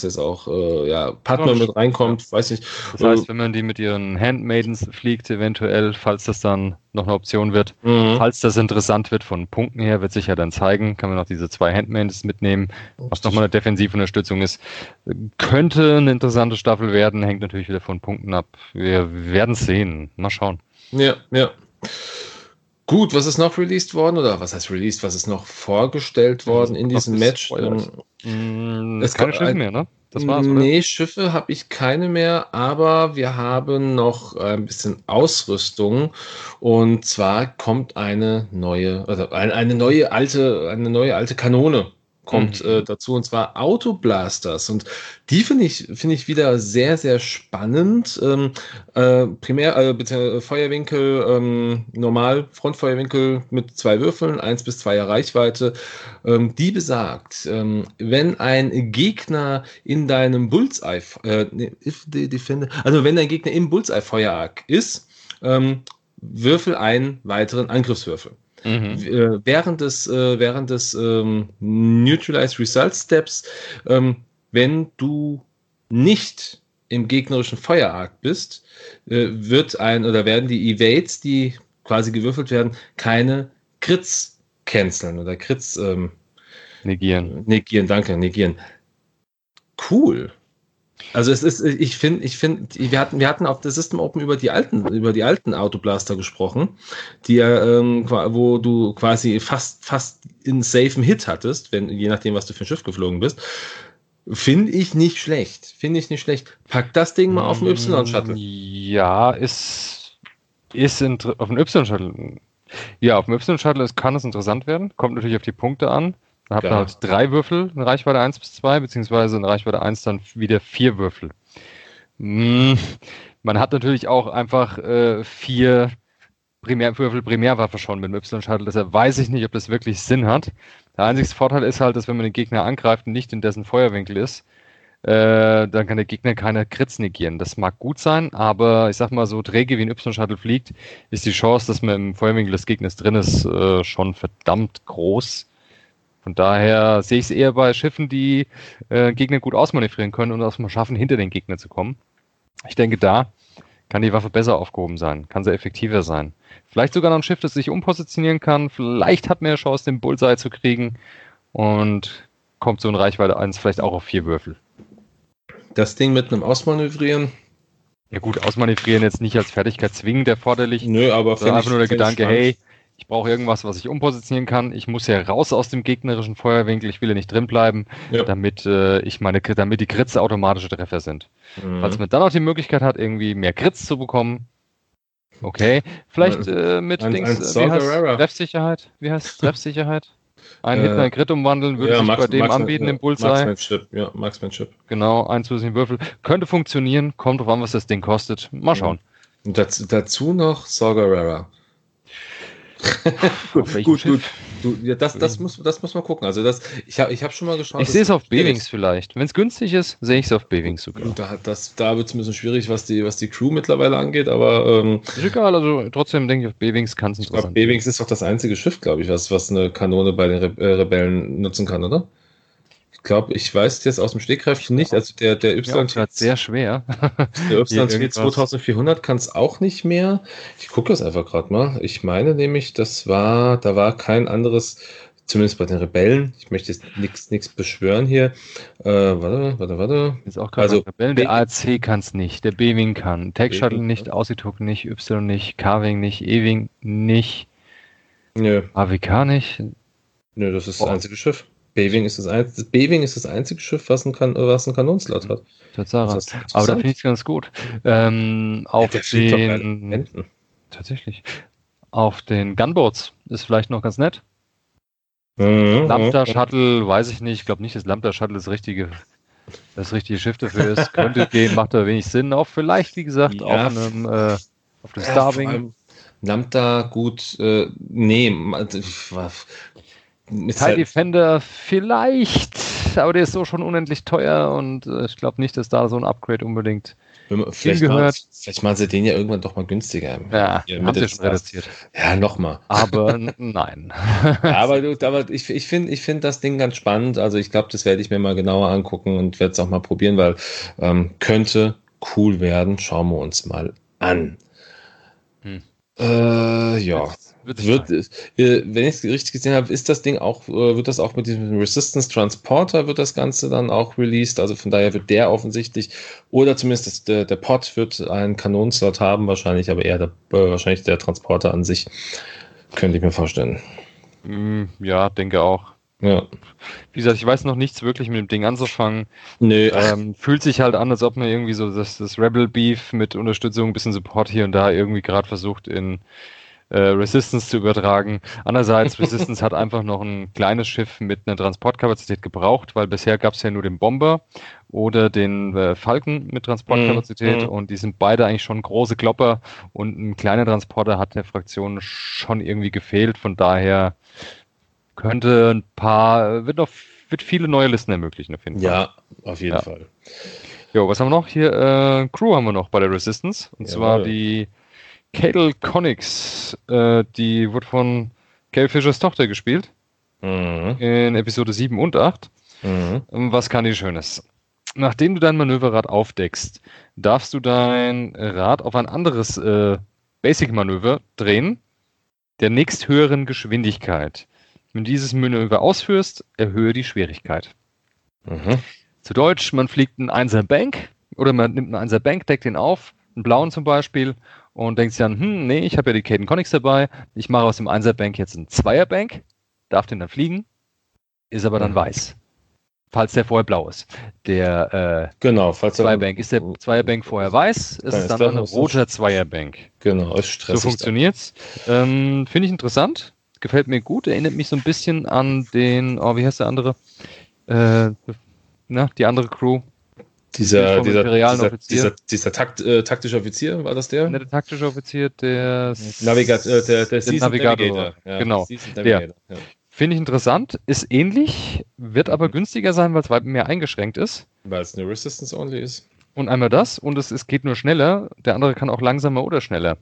Padme mit reinkommt. Weiß nicht. Das heißt, wenn man die mit ihren Handmaidens fliegt, eventuell, falls das dann noch eine Option wird, falls das interessant wird von Punkten her, wird sich ja dann zeigen, kann man noch diese 2 Handmaidens mitnehmen, was nochmal eine Defensi분terstützung ist. Könnte eine interessante Staffel werden, hängt natürlich wieder von Punkten ab. Wir werden es sehen. Mal schauen. Ja. Gut, was ist noch released worden? Oder was heißt released? Was ist noch vorgestellt worden in diesem Match? Es keine Schiffe mehr, ne? Das war's, oder? Nee, Schiffe habe ich keine mehr, aber wir haben noch ein bisschen Ausrüstung. Und zwar kommt eine neue alte Kanone kommt dazu, und zwar Autoblasters, und die finde ich wieder sehr, sehr spannend. Bitte Feuerwinkel, normal, Frontfeuerwinkel mit 2 Würfeln, 1 bis 2er Reichweite. Die besagt, wenn ein Gegner in deinem Bullseye, wenn ein Gegner im Bullseye-Feuerarc ist, würfel einen weiteren Angriffswürfel. Während des Neutralize Result Steps, wenn du nicht im gegnerischen Feuerarc bist, werden die Evades, die quasi gewürfelt werden, keine Crits canceln oder Crits negieren. Negieren. Cool. Also ich finde, wir hatten auf der System Open über die alten Autoblaster gesprochen, die wo du quasi fast einen safen Hit hattest, je nachdem, was du für ein Schiff geflogen bist. Finde ich nicht schlecht. Pack das Ding mal auf den Y-Shuttle. Ja, auf dem Y-Shuttle. Ja, auf dem Y-Shuttle kann es interessant werden. Kommt natürlich auf die Punkte an. Dann habt ihr halt 3 Würfel, eine Reichweite 1 bis 2, beziehungsweise eine Reichweite 1 dann wieder 4 Würfel. Man hat natürlich auch einfach 4 Würfel Primärwaffe schon mit dem Y-Shuttle, deshalb weiß ich nicht, ob das wirklich Sinn hat. Der einzige Vorteil ist halt, dass wenn man den Gegner angreift und nicht in dessen Feuerwinkel ist, dann kann der Gegner keine Crits negieren. Das mag gut sein, aber ich sag mal so träge wie ein Y-Shuttle fliegt, ist die Chance, dass man im Feuerwinkel des Gegners drin ist, schon verdammt groß. Von daher sehe ich es eher bei Schiffen, die Gegner gut ausmanövrieren können und es mal schaffen, hinter den Gegner zu kommen. Ich denke, da kann die Waffe besser aufgehoben sein, kann sie effektiver sein. Vielleicht sogar noch ein Schiff, das sich umpositionieren kann. Vielleicht hat man ja Chance, den Bullseye zu kriegen und kommt so in Reichweite 1 vielleicht auch auf 4 Würfel. Das Ding mit einem Ausmanövrieren? Ja gut, Ausmanövrieren jetzt nicht als Fertigkeit zwingend erforderlich. Nö, aber einfach nur der Gedanke, hey, ich brauche irgendwas, was ich umpositionieren kann. Ich muss ja raus aus dem gegnerischen Feuerwinkel. Ich will ja nicht drin bleiben, damit die Crits automatische Treffer sind. Falls man dann auch die Möglichkeit hat, irgendwie mehr Crits zu bekommen, okay. Vielleicht mit Treffsicherheit. Wie heißt Treffsicherheit? Ein Hit in ein Crit umwandeln würde sich bei dem anbieten, im Bullseye. Marksmanship. Genau, einen zusätzlichen Würfel. Könnte funktionieren, kommt drauf an, was das Ding kostet. Mal schauen. Und dazu noch Sorgarera. gut. Das muss man gucken. Also ich hab schon mal geschaut. Ich sehe es auf B-Wings vielleicht. Wenn es günstig ist, sehe ich es auf B-Wings sogar. Da wird es ein bisschen schwierig, was die Crew mittlerweile angeht, aber ist egal, also trotzdem denke ich, auf B-Wings kann es interessant sein. B-Wings ist doch das einzige Schiff, glaube ich, was eine Kanone bei den Rebellen nutzen kann, oder? Ich weiß jetzt aus dem Stegreif nicht, also der Y sehr schwer. Der Y 2400 kann es auch nicht mehr. Ich gucke das einfach gerade mal. Ich meine nämlich, da war kein anderes, zumindest bei den Rebellen. Ich möchte jetzt nichts beschwören hier. Warte. Ist auch gerade Rebellen. Der ARC kann es nicht, der B-Wing kann, Tech Shuttle nicht, Aussituk nicht, Y nicht, K-Wing nicht, E-Wing nicht, AWK nicht. Nö, das ist das einzige Schiff. B-Wing ist das einzige Schiff, was einen Kanonenslot hat. Tatsache. Aber da finde ich es ganz gut. Tatsächlich. Auf den Gunboats ist vielleicht noch ganz nett. Lambda Shuttle, weiß ich nicht. Ich glaube nicht, dass Lambda Shuttle das richtige Schiff dafür ist. Könnte gehen, macht da wenig Sinn. Auch vielleicht, wie gesagt, auf dem Starwing. Lambda, gut, TIE Defender vielleicht, aber der ist so schon unendlich teuer und ich glaube nicht, dass da so ein Upgrade unbedingt hingehört. Vielleicht machen sie den ja irgendwann doch mal günstiger. Ja, haben sie schon reduziert. Ja, nochmal. Aber nein. Aber ich finde das Ding ganz spannend. Also ich glaube, das werde ich mir mal genauer angucken und werde es auch mal probieren, weil könnte cool werden. Schauen wir uns mal an. Ja. Wenn ich es richtig gesehen habe, ist das Ding auch, wird das auch mit diesem Resistance Transporter, wird das Ganze dann auch released, also von daher wird der offensichtlich, oder zumindest der Pod wird einen Kanonenslot haben, wahrscheinlich, aber eher wahrscheinlich der Transporter an sich, könnte ich mir vorstellen. Ja, denke auch. Ja. Wie gesagt, ich weiß noch nichts wirklich mit dem Ding anzufangen. Nö. Fühlt sich halt an, als ob man irgendwie so das Rebel Beef mit Unterstützung, ein bisschen Support hier und da irgendwie gerade versucht in Resistance zu übertragen. Andererseits, Resistance hat einfach noch ein kleines Schiff mit einer Transportkapazität gebraucht, weil bisher gab es ja nur den Bomber oder den Falcon mit Transportkapazität und die sind beide eigentlich schon große Klopper und ein kleiner Transporter hat der Fraktion schon irgendwie gefehlt. Von daher könnte wird viele neue Listen ermöglichen auf jeden Fall. Ja, auf jeden Fall. Jo, was haben wir noch? Hier Crew haben wir noch bei der Resistance und zwar die Cadel Connix, die wird von Carrie Fishers Tochter gespielt. In Episode 7 und 8. Was kann die Schönes? Nachdem du dein Manöverrad aufdeckst, darfst du dein Rad auf ein anderes Basic-Manöver drehen, der nächsthöheren Geschwindigkeit. Wenn du dieses Manöver ausführst, erhöhe die Schwierigkeit. Zu Deutsch, man fliegt einen 1er Bank oder man nimmt einen 1er Bank, deckt den auf, einen blauen zum Beispiel, und denkt sich dann, nee, ich habe ja die Cadel Connix dabei, ich mache aus dem 1er Bank jetzt einen 2er Bank, darf den dann fliegen, ist aber dann weiß. falls der vorher blau ist. Der Genau, falls Zweierbank. Ist der Zweierbank vorher weiß, ist es dann ein roter Zweierbank. Genau, ist stressig. So funktioniert's. Finde ich interessant. Gefällt mir gut. Erinnert mich so ein bisschen an den, wie heißt der andere? Die andere Crew. Dieser taktische Offizier, war das der? Der taktische Offizier, der Navigator. Ja, genau. Der. Ja. Finde ich interessant. Ist ähnlich, wird aber günstiger sein, weil es mehr eingeschränkt ist. Weil es eine Resistance Only ist. Und einmal das und es geht nur schneller. Der andere kann auch langsamer oder schneller.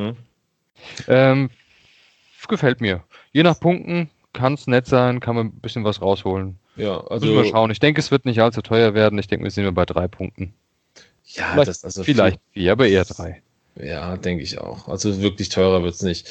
Gefällt mir. Je nach Punkten kann es nett sein, kann man ein bisschen was rausholen. Ja, also müssen wir schauen. Ich denke, es wird nicht allzu teuer werden. Ich denke, wir sind bei 3 Punkten. Ja, vielleicht 4, aber eher 3. Ja, denke ich auch. Also wirklich teurer wird es nicht.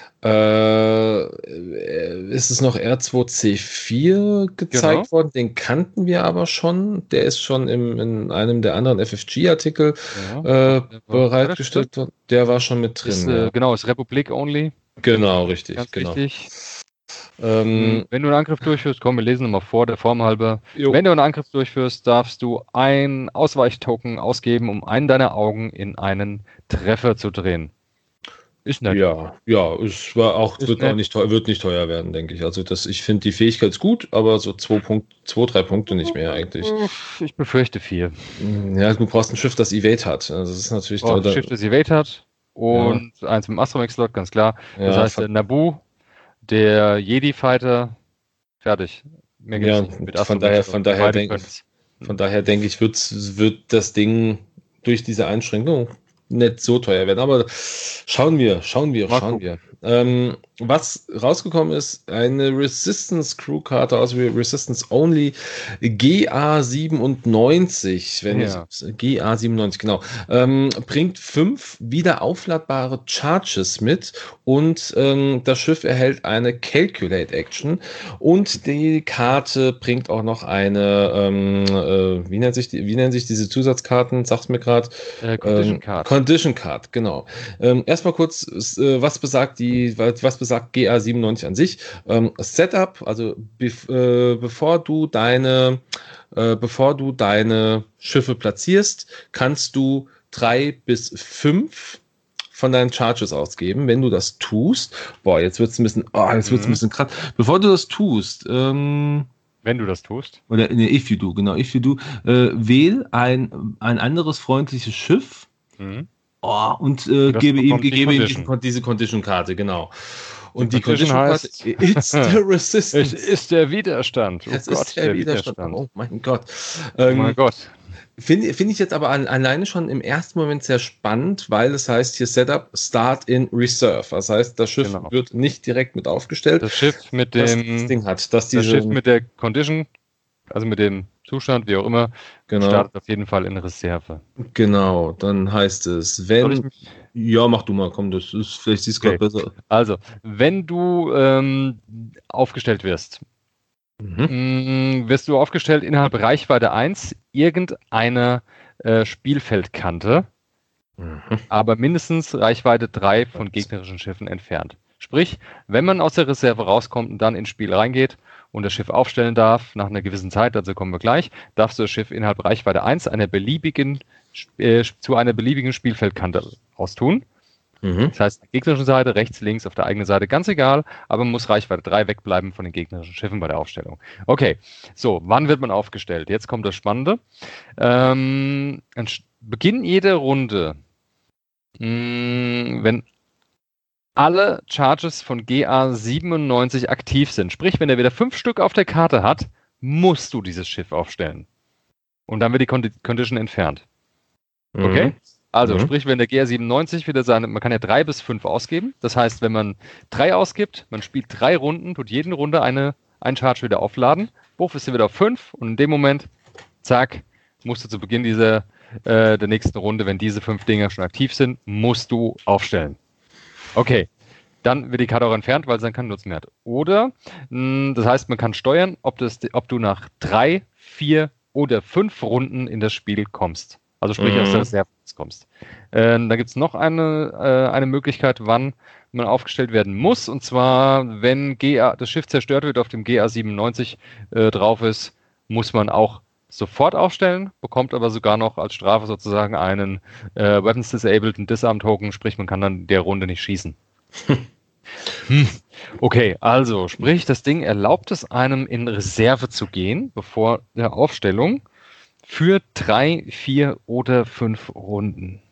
Ist es noch R2C4 gezeigt worden? Den kannten wir aber schon. Der ist schon in einem der anderen FFG-Artikel bereitgestellt worden. Der war schon mit drin. Genau, ist Republik Only. Genau, richtig. Ganz richtig. Wenn du einen Angriff durchführst, wir lesen nochmal vor, der Form halber. Wenn du einen Angriff durchführst, darfst du ein Ausweichtoken ausgeben, um einen deiner Augen in einen Treffer zu drehen. Ist nett. Ja, wird nicht teuer werden, denke ich. Also ich finde die Fähigkeit ist gut, aber so 2-3 Punkte nicht mehr eigentlich. Ich befürchte 4. Ja, du brauchst ein Schiff, das Evade hat. Also das ist natürlich ein Schiff, das Evade hat und eins mit dem Astromech-Slot, ganz klar. Das heißt, der Naboo, der Jedi-Fighter, fertig. Mehr mit von daher denke ich, wird das Ding durch diese Einschränkung nicht so teuer werden, aber schauen wir. Was rausgekommen ist, eine Resistance Crew Karte aus Resistance Only GA97, GA97, genau, bringt 5 wieder aufladbare Charges mit und das Schiff erhält eine Calculate Action und die Karte bringt auch noch eine, wie nennen sich diese Zusatzkarten? Sag's mir gerade. Condition Card. Condition Card, genau. Erstmal kurz, was besagt GA97 an sich? Setup, also bevor du deine Schiffe platzierst, kannst du 3 bis 5 von deinen Charges ausgeben. Wenn du das tust, jetzt wird es ein bisschen krass. Bevor du das tust, wenn du das tust. Oder if you do, wähl ein anderes freundliches Schiff. Und gebe ihm diese Condition-Karte, genau. Und die Condition-Karte ist der Resistance. Es ist der Widerstand. Es ist der Widerstand. Oh mein Gott. Finde ich jetzt aber alleine schon im ersten Moment sehr spannend, weil es heißt hier Setup Start in Reserve. Das heißt, das Schiff wird nicht direkt mit aufgestellt. Das Schiff mit dem Schiff mit der Condition, also mit dem Zustand, wie auch immer, startet auf jeden Fall in Reserve. Genau, dann heißt es, mach du mal, komm, das ist, vielleicht siehst du gerade besser. Also, wenn du aufgestellt wirst, wirst du aufgestellt innerhalb Reichweite 1 irgendeiner Spielfeldkante, aber mindestens Reichweite 3 von gegnerischen Schiffen entfernt. Sprich, wenn man aus der Reserve rauskommt und dann ins Spiel reingeht und das Schiff aufstellen darf, nach einer gewissen Zeit, dazu kommen wir gleich, darfst du das Schiff innerhalb Reichweite 1 zu einer beliebigen Spielfeldkante austun. Das heißt, auf der gegnerischen Seite, rechts, links, auf der eigenen Seite, ganz egal, aber man muss Reichweite 3 wegbleiben von den gegnerischen Schiffen bei der Aufstellung. Okay, so, wann wird man aufgestellt? Jetzt kommt das Spannende. Beginn jeder Runde, wenn alle Charges von GA97 aktiv sind, sprich, wenn er wieder 5 Stück auf der Karte hat, musst du dieses Schiff aufstellen. Und dann wird die Condition entfernt. Okay? Also, sprich, wenn der GA97 wieder man kann ja 3 bis 5 ausgeben. Das heißt, wenn man 3 ausgibt, man spielt 3 Runden, tut jede Runde ein Charge wieder aufladen, Wurf ist wieder auf 5 und in dem Moment, zack, musst du zu Beginn der nächsten Runde, wenn diese 5 Dinger schon aktiv sind, musst du aufstellen. Okay, dann wird die Karte auch entfernt, weil es dann keinen Nutzen mehr hat. Oder, das heißt, man kann steuern, ob du nach 3, 4 oder 5 Runden in das Spiel kommst. Also sprich, aus der Reserve kommst. Da gibt es noch eine Möglichkeit, wann man aufgestellt werden muss. Und zwar, wenn das Schiff zerstört wird, auf dem GA97 drauf ist, muss man auch sofort aufstellen, bekommt aber sogar noch als Strafe sozusagen einen Weapons Disabled, einen Disarm-Token, sprich man kann dann der Runde nicht schießen. Okay, also sprich, das Ding erlaubt es einem in Reserve zu gehen, bevor der Aufstellung, für 3, 4 oder 5 Runden.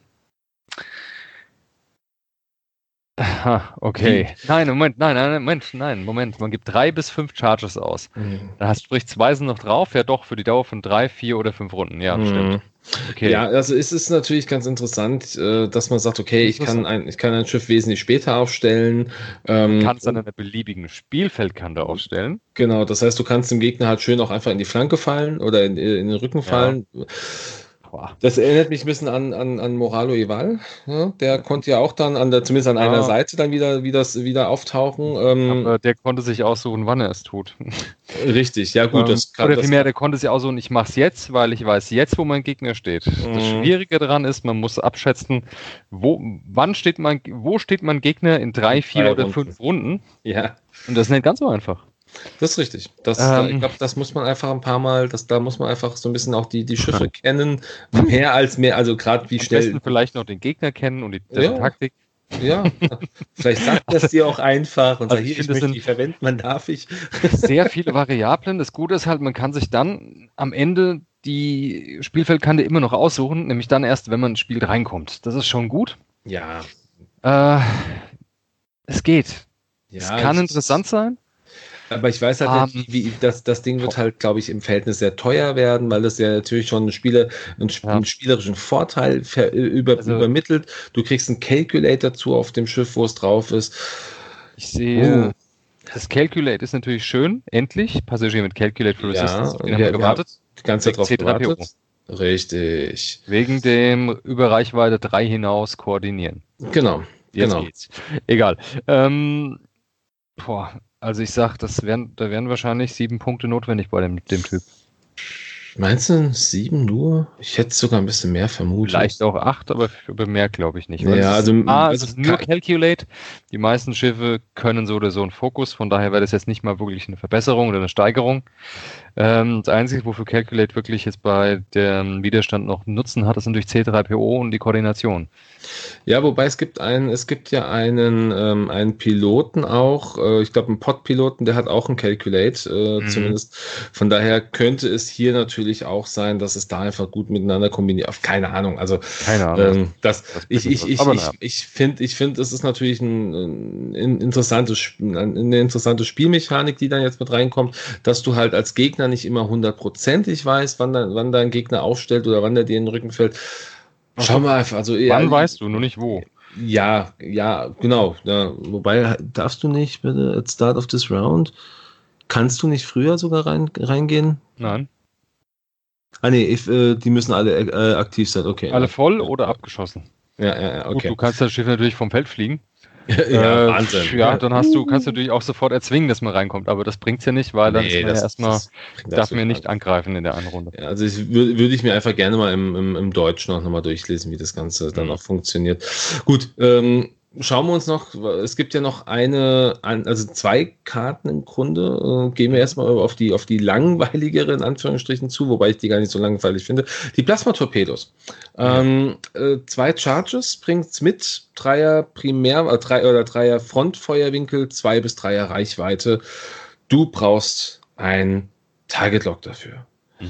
Aha, okay. Nein, Moment. Man gibt 3 bis 5 Charges aus. Da sprich 2 sind noch drauf, ja doch, für die Dauer von 3, 4 oder 5 Runden. Ja, stimmt. Okay. Ja, also es ist natürlich ganz interessant, dass man sagt, okay, ich kann ein Schiff wesentlich später aufstellen. Du kannst dann an einer beliebigen Spielfeldkante aufstellen. Genau, das heißt, du kannst dem Gegner halt schön auch einfach in die Flanke fallen oder in den Rücken fallen. Das erinnert mich ein bisschen an Moralo Eval. Ja, der konnte ja auch dann zumindest an einer Seite dann wieder auftauchen. Aber der konnte sich aussuchen, wann er es tut. Richtig, ja gut. Der konnte sich aussuchen, ich mache es jetzt, weil ich weiß jetzt, wo mein Gegner steht. Das Schwierige daran ist, man muss abschätzen, wo steht mein Gegner in 3, 4 oder 5 Runden. Ja. Und das ist nicht ganz so einfach. Das ist richtig. Ich glaube, das muss man einfach ein paar Mal, da muss man einfach so ein bisschen auch die Schiffe kennen, mehr, also gerade wie schnell. Am besten vielleicht noch den Gegner kennen und die Taktik. Ja, vielleicht sagt das dir auch einfach und sagt, ich möchte die verwenden, man darf ich. Sehr viele Variablen. Das Gute ist halt, man kann sich dann am Ende die Spielfeldkante immer noch aussuchen, nämlich dann erst, wenn man ins Spiel reinkommt. Das ist schon gut. Ja. Es geht. Ja, es kann interessant sein. Aber ich weiß halt nicht, wie das Ding wird halt, glaube ich, im Verhältnis sehr teuer werden, weil das ja natürlich schon einen spielerischen Vorteil übermittelt. Du kriegst einen Calculator dazu auf dem Schiff, wo es drauf ist. Ich sehe, das Calculate ist natürlich schön, endlich. Passagier mit Calculate for Resistance, den haben wir gewartet. Die ganze Zeit drauf gewartet. Richtig. Wegen dem über Reichweite 3 hinaus koordinieren. Genau. Jetzt geht's. Egal. Also ich sag, da wären wahrscheinlich 7 Punkte notwendig bei dem Typ. Meinst du 7 nur? Ich hätte sogar ein bisschen mehr vermutet. Vielleicht auch 8, aber mehr glaube ich nicht. Ja, es ist nur Calculate. Die meisten Schiffe können so oder so einen Fokus, von daher wäre das jetzt nicht mal wirklich eine Verbesserung oder eine Steigerung. Das Einzige, wofür Calculate wirklich jetzt bei dem Widerstand noch Nutzen hat, ist natürlich C3PO und die Koordination. Ja, wobei es gibt ja einen Piloten auch, ich glaube einen Pod-Piloten, der hat auch einen Calculate, zumindest. Von daher könnte es hier natürlich auch sein, dass es da einfach gut miteinander kombiniert. Keine Ahnung, also keine Ahnung. Ich finde, es ist natürlich eine interessante Spielmechanik, die dann jetzt mit reinkommt, dass du halt als Gegner nicht immer 100%ig weißt, wann dein Gegner aufstellt oder wann der dir in den Rücken fällt. Schau mal einfach. Also, wann weißt du, nur nicht wo. Ja, genau. Ja, wobei, darfst du nicht, bitte, at start of this round, kannst du nicht früher sogar reingehen? Nein. Die müssen alle aktiv sein, okay. Alle voll oder abgeschossen? Ja, okay. Gut, du kannst das Schiff natürlich vom Feld fliegen. Ja, Wahnsinn. Ja, dann kannst du natürlich auch sofort erzwingen, dass man reinkommt, aber das bringt's ja nicht, weil dann darf man nicht angreifen in der einen Runde. Ja, also würde ich mir einfach gerne mal im Deutschen auch nochmal durchlesen, wie das Ganze dann auch funktioniert. Gut, schauen wir uns noch, es gibt ja noch also 2 Karten im Grunde, gehen wir erstmal auf die langweiligere, in Anführungsstrichen, zu, wobei ich die gar nicht so langweilig finde. Die Plasma-Torpedos. 2 Charges bringt's mit, 3er oder 3er Frontfeuerwinkel, 2 bis 3er Reichweite. Du brauchst ein Target-Lock dafür.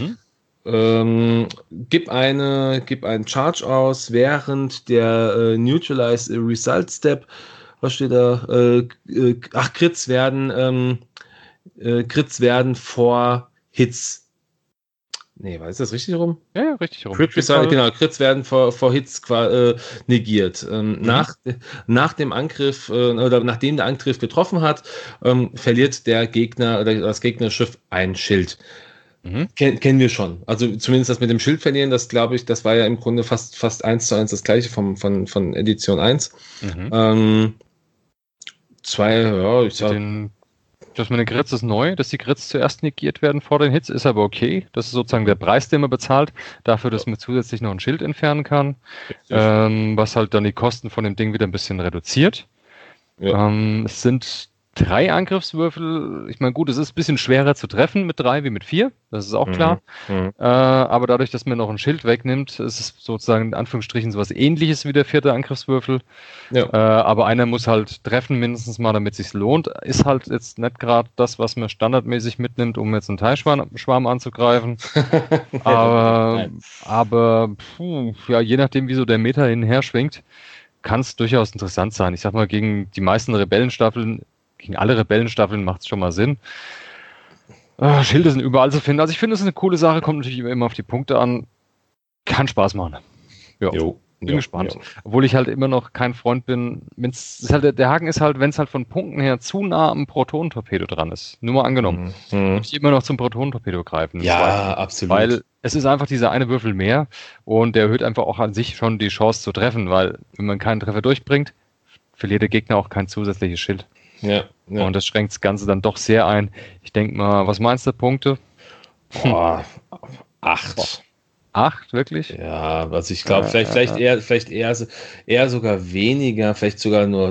Gib einen Charge aus, während der Neutralize Result Step, was steht da? Crits werden vor Hits. Nee, war das richtig rum? Ja, richtig rum. Crits werden vor Hits negiert. Nach dem Angriff oder nachdem der Angriff getroffen hat, verliert der Gegner oder das Gegnerschiff ein Schild. Kennen wir schon. Also zumindest das mit dem Schild verlieren, das glaube ich, das war ja im Grunde fast 1:1 das gleiche von Edition 1. Das mit den Crits ist neu, dass die Crits zuerst negiert werden vor den Hits, ist aber okay. Das ist sozusagen der Preis, den man bezahlt, dafür, dass man zusätzlich noch ein Schild entfernen kann, was halt dann die Kosten von dem Ding wieder ein bisschen reduziert. Ja. Es sind 3 Angriffswürfel, ich meine, gut, es ist ein bisschen schwerer zu treffen mit 3 wie mit 4, das ist auch klar. Aber dadurch, dass man noch ein Schild wegnimmt, ist es sozusagen in Anführungsstrichen sowas Ähnliches wie der 4. Angriffswürfel. Ja. Aber einer muss halt treffen mindestens mal, damit es sich lohnt. Ist halt jetzt nicht gerade das, was man standardmäßig mitnimmt, um jetzt einen Teilschwarm anzugreifen. aber ja, je nachdem, wie so der Meta hinher schwingt, kann es durchaus interessant sein. Ich sag mal, gegen die meisten Rebellenstaffeln, gegen alle Rebellenstaffeln macht es schon mal Sinn. Schilde sind überall zu finden. Also ich finde, es ist eine coole Sache, kommt natürlich immer auf die Punkte an. Kann Spaß machen. Ja. Bin gespannt. Jo. Obwohl ich halt immer noch kein Freund bin. Der Haken ist halt, wenn es halt von Punkten her zu nah am Protonentorpedo dran ist. Nur mal angenommen. Würde ich immer noch zum Protonentorpedo greifen. Ja, absolut. Weil es ist einfach dieser eine Würfel mehr und der erhöht einfach auch an sich schon die Chance zu treffen, weil wenn man keinen Treffer durchbringt, verliert der Gegner auch kein zusätzliches Schild. Ja. Und das schränkt das Ganze dann doch sehr ein. Ich denke mal, was meinst du, Punkte? 8. 8, wirklich? Ja, also ich glaube, vielleicht eher sogar weniger, vielleicht sogar nur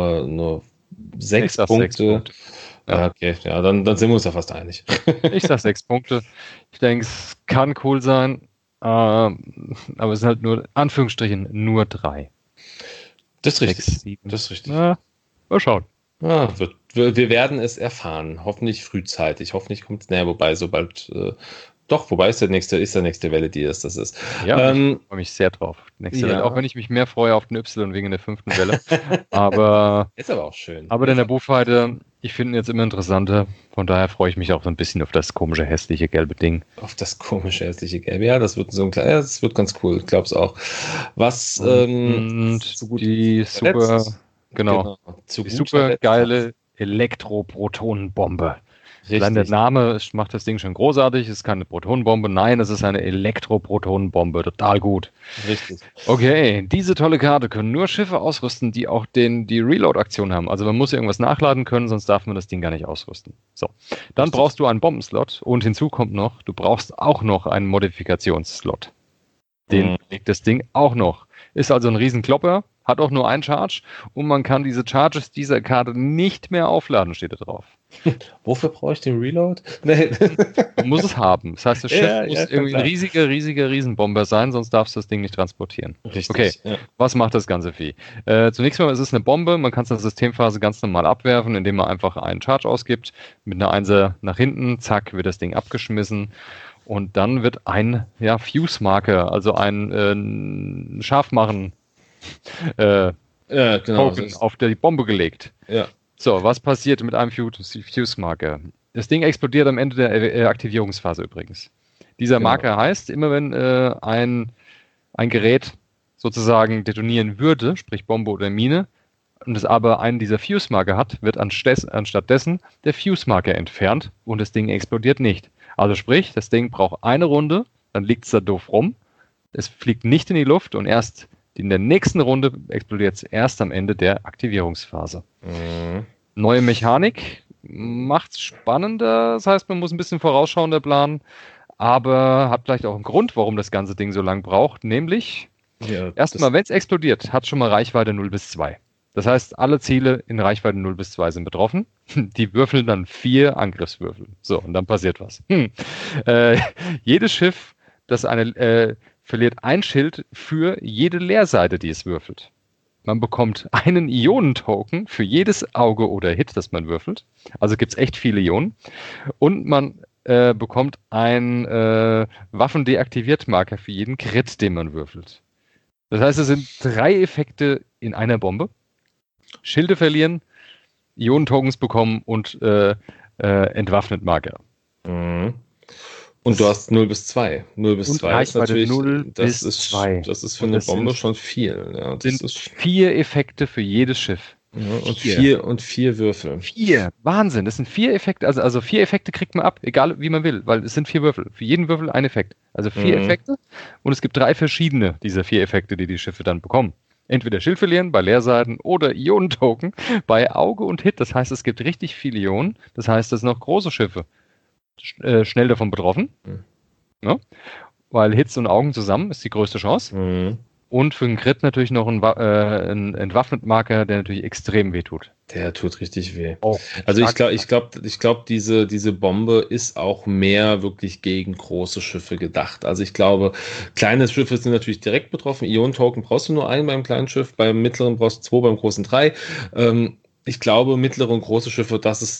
6 Punkte. 6 Punkte. Ja. Okay, ja, dann sind wir uns ja fast einig. Ich sag 6 Punkte. Ich denke, es kann cool sein, aber es sind halt nur, Anführungsstrichen, nur 3. Das ist richtig. 6, 7. Das ist richtig. Mal schauen. Wir werden es erfahren. Hoffentlich frühzeitig. Hoffentlich kommt es näher, wobei sobald... wobei ist der nächste Welle, die das ist. Ja, ich freue mich sehr drauf. Nächste Welle, auch wenn ich mich mehr freue auf den Y wegen der 5. Welle. Aber ist aber auch schön. Aber der Buchfighter, ich finde ihn jetzt immer interessanter. Von daher freue ich mich auch so ein bisschen auf das komische, hässliche, gelbe Ding. Auf das komische, hässliche Gelbe. Ja, das wird das wird ganz cool. Ich glaube es auch. Was so gut die super, die super geile Elektroprotonenbombe. Allein der Name macht das Ding schon großartig. Es ist keine Protonenbombe. Nein, es ist eine Elektroprotonenbombe. Total gut. Richtig. Okay, diese tolle Karte können nur Schiffe ausrüsten, die auch die Reload-Aktion haben. Also man muss irgendwas nachladen können, sonst darf man das Ding gar nicht ausrüsten. So, dann brauchst du einen Bombenslot und hinzu kommt noch, du brauchst auch noch einen Modifikationsslot. Den legt das Ding auch noch. Ist also ein Riesenklopper, hat auch nur einen Charge und man kann diese Charges dieser Karte nicht mehr aufladen, steht da drauf. Wofür brauche ich den Reload? Nee. Du musst es haben. Das heißt, das Schiff muss irgendwie ein riesiger Riesenbomber sein, sonst darfst du das Ding nicht transportieren. Richtig. Okay, was macht das ganze Vieh? Zunächst mal ist es eine Bombe. Man kann es in der Systemphase ganz normal abwerfen, indem man einfach einen Charge ausgibt. Mit einer 1er nach hinten, zack, wird das Ding abgeschmissen. Und dann wird ein Fuse-Marker, also ein Scharfmachen Token auf die Bombe gelegt. Ja. So, was passiert mit einem Fuse-Marker? Das Ding explodiert am Ende der Aktivierungsphase übrigens. Dieser Marker heißt, immer wenn ein Gerät sozusagen detonieren würde, sprich Bombe oder Mine, und es aber einen dieser Fuse-Marker hat, wird anstatt dessen der Fuse-Marker entfernt und das Ding explodiert nicht. Also sprich, das Ding braucht eine Runde, dann liegt es da doof rum, es fliegt nicht in die Luft und erst in der nächsten Runde explodiert es erst am Ende der Aktivierungsphase. Neue Mechanik macht es spannender, das heißt, man muss ein bisschen vorausschauender planen, aber hat vielleicht auch einen Grund, warum das ganze Ding so lang braucht, nämlich erstmal, wenn es explodiert, hat es schon mal Reichweite 0 bis 2. Das heißt, alle Ziele in Reichweite 0 bis 2 sind betroffen. Die würfeln dann 4 Angriffswürfel. So, und dann passiert was. Jedes Schiff, das verliert ein Schild für jede Leerseite, die es würfelt. Man bekommt einen Ionentoken für jedes Auge oder Hit, das man würfelt. Also gibt es echt viele Ionen. Und man bekommt einen Waffendeaktiviert-Marker für jeden Crit, den man würfelt. Das heißt, es sind 3 Effekte in einer Bombe. Schilde verlieren, Ionentokens bekommen und entwaffnet Marker. Und du hast 0 bis 2. 0 bis 2 ist natürlich 0 bis 2. Das ist für eine Bombe schon viel. Ja, das sind 4 Effekte für jedes Schiff. Ja, und 4 Würfel. 4. Wahnsinn. Das sind 4 Effekte. Also 4 Effekte kriegt man ab, egal wie man will, weil es sind 4 Würfel. Für jeden Würfel ein Effekt. Also 4 Effekte. Und es gibt 3 verschiedene dieser 4 Effekte, die Schiffe dann bekommen. Entweder Schild verlieren bei Leerseiten oder Ionentoken bei Auge und Hit. Das heißt, es gibt richtig viele Ionen. Das heißt, es sind noch große Schiffe schnell davon betroffen. Ja? Weil Hits und Augen zusammen ist die größte Chance. Und für den Crit natürlich noch ein Entwaffnet-Marker, der natürlich extrem wehtut. Der tut richtig weh. Oh, Also ich glaube, diese Bombe ist auch mehr wirklich gegen große Schiffe gedacht. Also ich glaube, kleine Schiffe sind natürlich direkt betroffen. Ionen-Token brauchst du nur einen beim kleinen Schiff, beim mittleren brauchst du 2, beim großen 3. Ich glaube, mittlere und große Schiffe,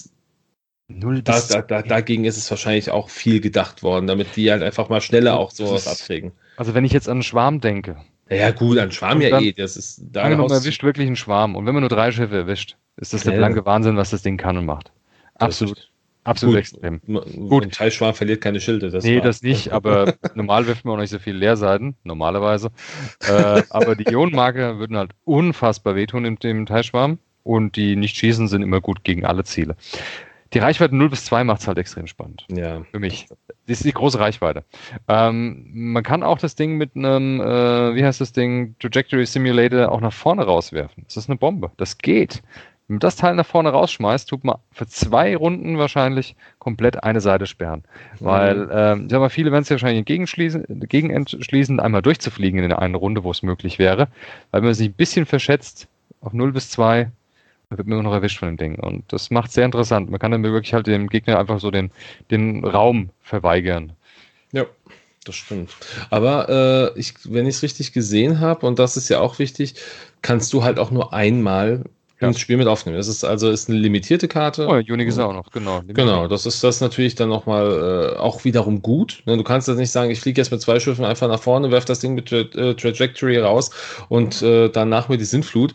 dagegen ist es wahrscheinlich auch viel gedacht worden, damit die halt einfach mal schneller auch sowas abkriegen. Also wenn ich jetzt an einen Schwarm denke. Ja gut, ein Schwarm ja eh. Das ist da. Man erwischt wirklich einen Schwarm. Und wenn man nur 3 Schiffe erwischt, ist das der blanke Wahnsinn, was das Ding kann und macht. Absolut extrem. Gut. Ein Scheißschwarm verliert keine Schilde. Das nicht, aber normal wirft man auch nicht so viele Leerseiten, normalerweise. Aber die Ionenmarker würden halt unfassbar wehtun in dem Teilschwarm und die nicht schießen sind immer gut gegen alle Ziele. Die Reichweite 0 bis 2 macht es halt extrem spannend. Ja. Für mich. Das ist die große Reichweite. Man kann auch das Ding mit einem, wie heißt das Ding, Trajectory Simulator auch nach vorne rauswerfen. Das ist eine Bombe. Das geht. Wenn man das Teil nach vorne rausschmeißt, tut man für 2 Runden wahrscheinlich komplett eine Seite sperren. Weil, ich sag mal, viele werden sich wahrscheinlich entschließen, einmal durchzufliegen in einer Runde, wo es möglich wäre. Weil man sich ein bisschen verschätzt auf 0 bis 2, dann wird man immer noch erwischt von dem Ding. Und das macht es sehr interessant. Man kann dann wirklich halt dem Gegner einfach so den Raum verweigern. Ja, das stimmt. Aber wenn ich es richtig gesehen habe, und das ist ja auch wichtig, kannst du halt auch nur einmal ins Spiel mit aufnehmen. Das ist eine limitierte Karte. Oh, Unique ist auch noch, genau. Genau, das ist natürlich dann nochmal auch wiederum gut. Du kannst jetzt nicht sagen, ich fliege jetzt mit 2 Schiffen einfach nach vorne, werfe das Ding mit Trajectory raus und danach mit die Sintflut.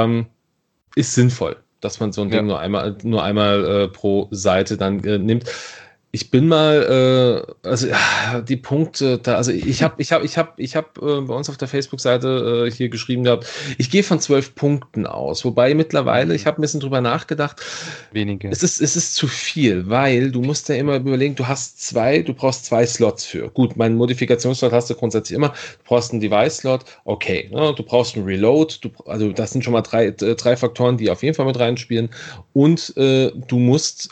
Ist sinnvoll, dass man so ein Ding nur einmal pro Seite dann nimmt. Ich bin mal, die Punkte da, also ich habe bei uns auf der Facebook-Seite hier geschrieben gehabt, ich gehe von 12 Punkten aus, wobei mittlerweile, ich habe ein bisschen drüber nachgedacht, wenige. Es ist zu viel, weil du musst ja immer überlegen, du brauchst 2 Slots für. Gut, meinen Modifikationsslot hast du grundsätzlich immer, du brauchst einen Device-Slot, okay, ne, du brauchst einen Reload, also das sind schon mal drei Faktoren, die auf jeden Fall mit reinspielen und du musst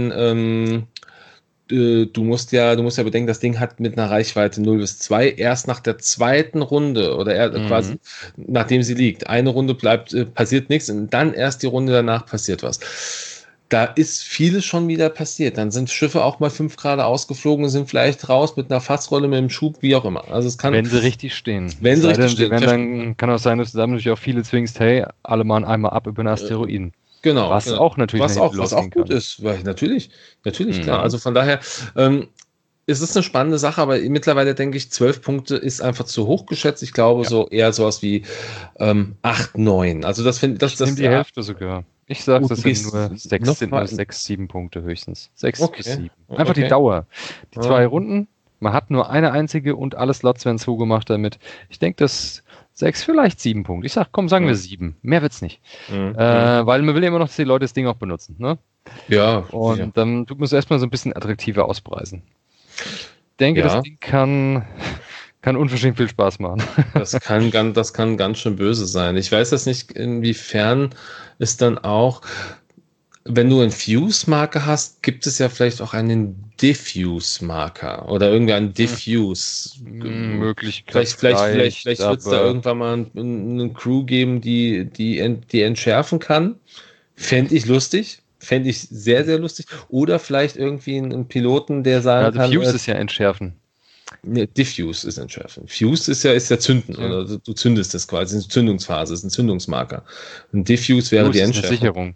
du musst ja bedenken, das Ding hat mit einer Reichweite 0 bis 2 erst nach der zweiten Runde oder quasi nachdem sie liegt. Eine Runde passiert nichts und dann erst die Runde danach passiert was. Da ist vieles schon wieder passiert. Dann sind Schiffe auch mal 5 Grad ausgeflogen und sind vielleicht raus mit einer Fassrolle, mit einem Schub, wie auch immer. Also es kann, wenn sie richtig stehen. Dann kann auch sein, dass du damit auch viele zwingst, hey, alle mal einmal ab über den Asteroiden. Genau. Was auch natürlich was auch gut ist. Weil natürlich, klar. Also von daher, es ist eine spannende Sache, aber mittlerweile denke ich, 12 Punkte ist einfach zu hoch geschätzt. Ich glaube, so eher sowas wie 8, 9. Also das finde ich. Die Hälfte sogar. Ich sage, das sind nur 6, 7 Punkte höchstens. 6 bis 7. Einfach die Dauer. Die 2 Runden, man hat nur eine einzige und alle Slots werden zugemacht damit. Ich denke, das 6, vielleicht 7 Punkte. Ich sag, komm, sagen wir 7. Mehr wird's nicht. Weil man will ja immer noch, dass die Leute das Ding auch benutzen. Ne? Ja. Und dann tut man es erstmal so ein bisschen attraktiver auspreisen. Ich denke, das Ding kann unverschämt viel Spaß machen. Das kann ganz schön böse sein. Ich weiß jetzt nicht, inwiefern es dann auch, wenn du einen Fuse-Marker hast, gibt es ja vielleicht auch einen Diffuse-Marker oder irgendwie einen Diffuse. Möglichkeit. Vielleicht wird es da irgendwann mal eine Crew geben, die entschärfen kann. Fände ich lustig. Fände ich sehr, sehr lustig. Oder vielleicht irgendwie einen Piloten, der sagen kann... Fuse ist ja entschärfen. Ne, Diffuse ist entschärfen. Fuse ist ja zünden. Ja. Oder du zündest das quasi. Das ist eine Zündungsphase, ist ein Zündungsmarker. Und Diffuse wäre die Entschärfung. Eine Sicherung.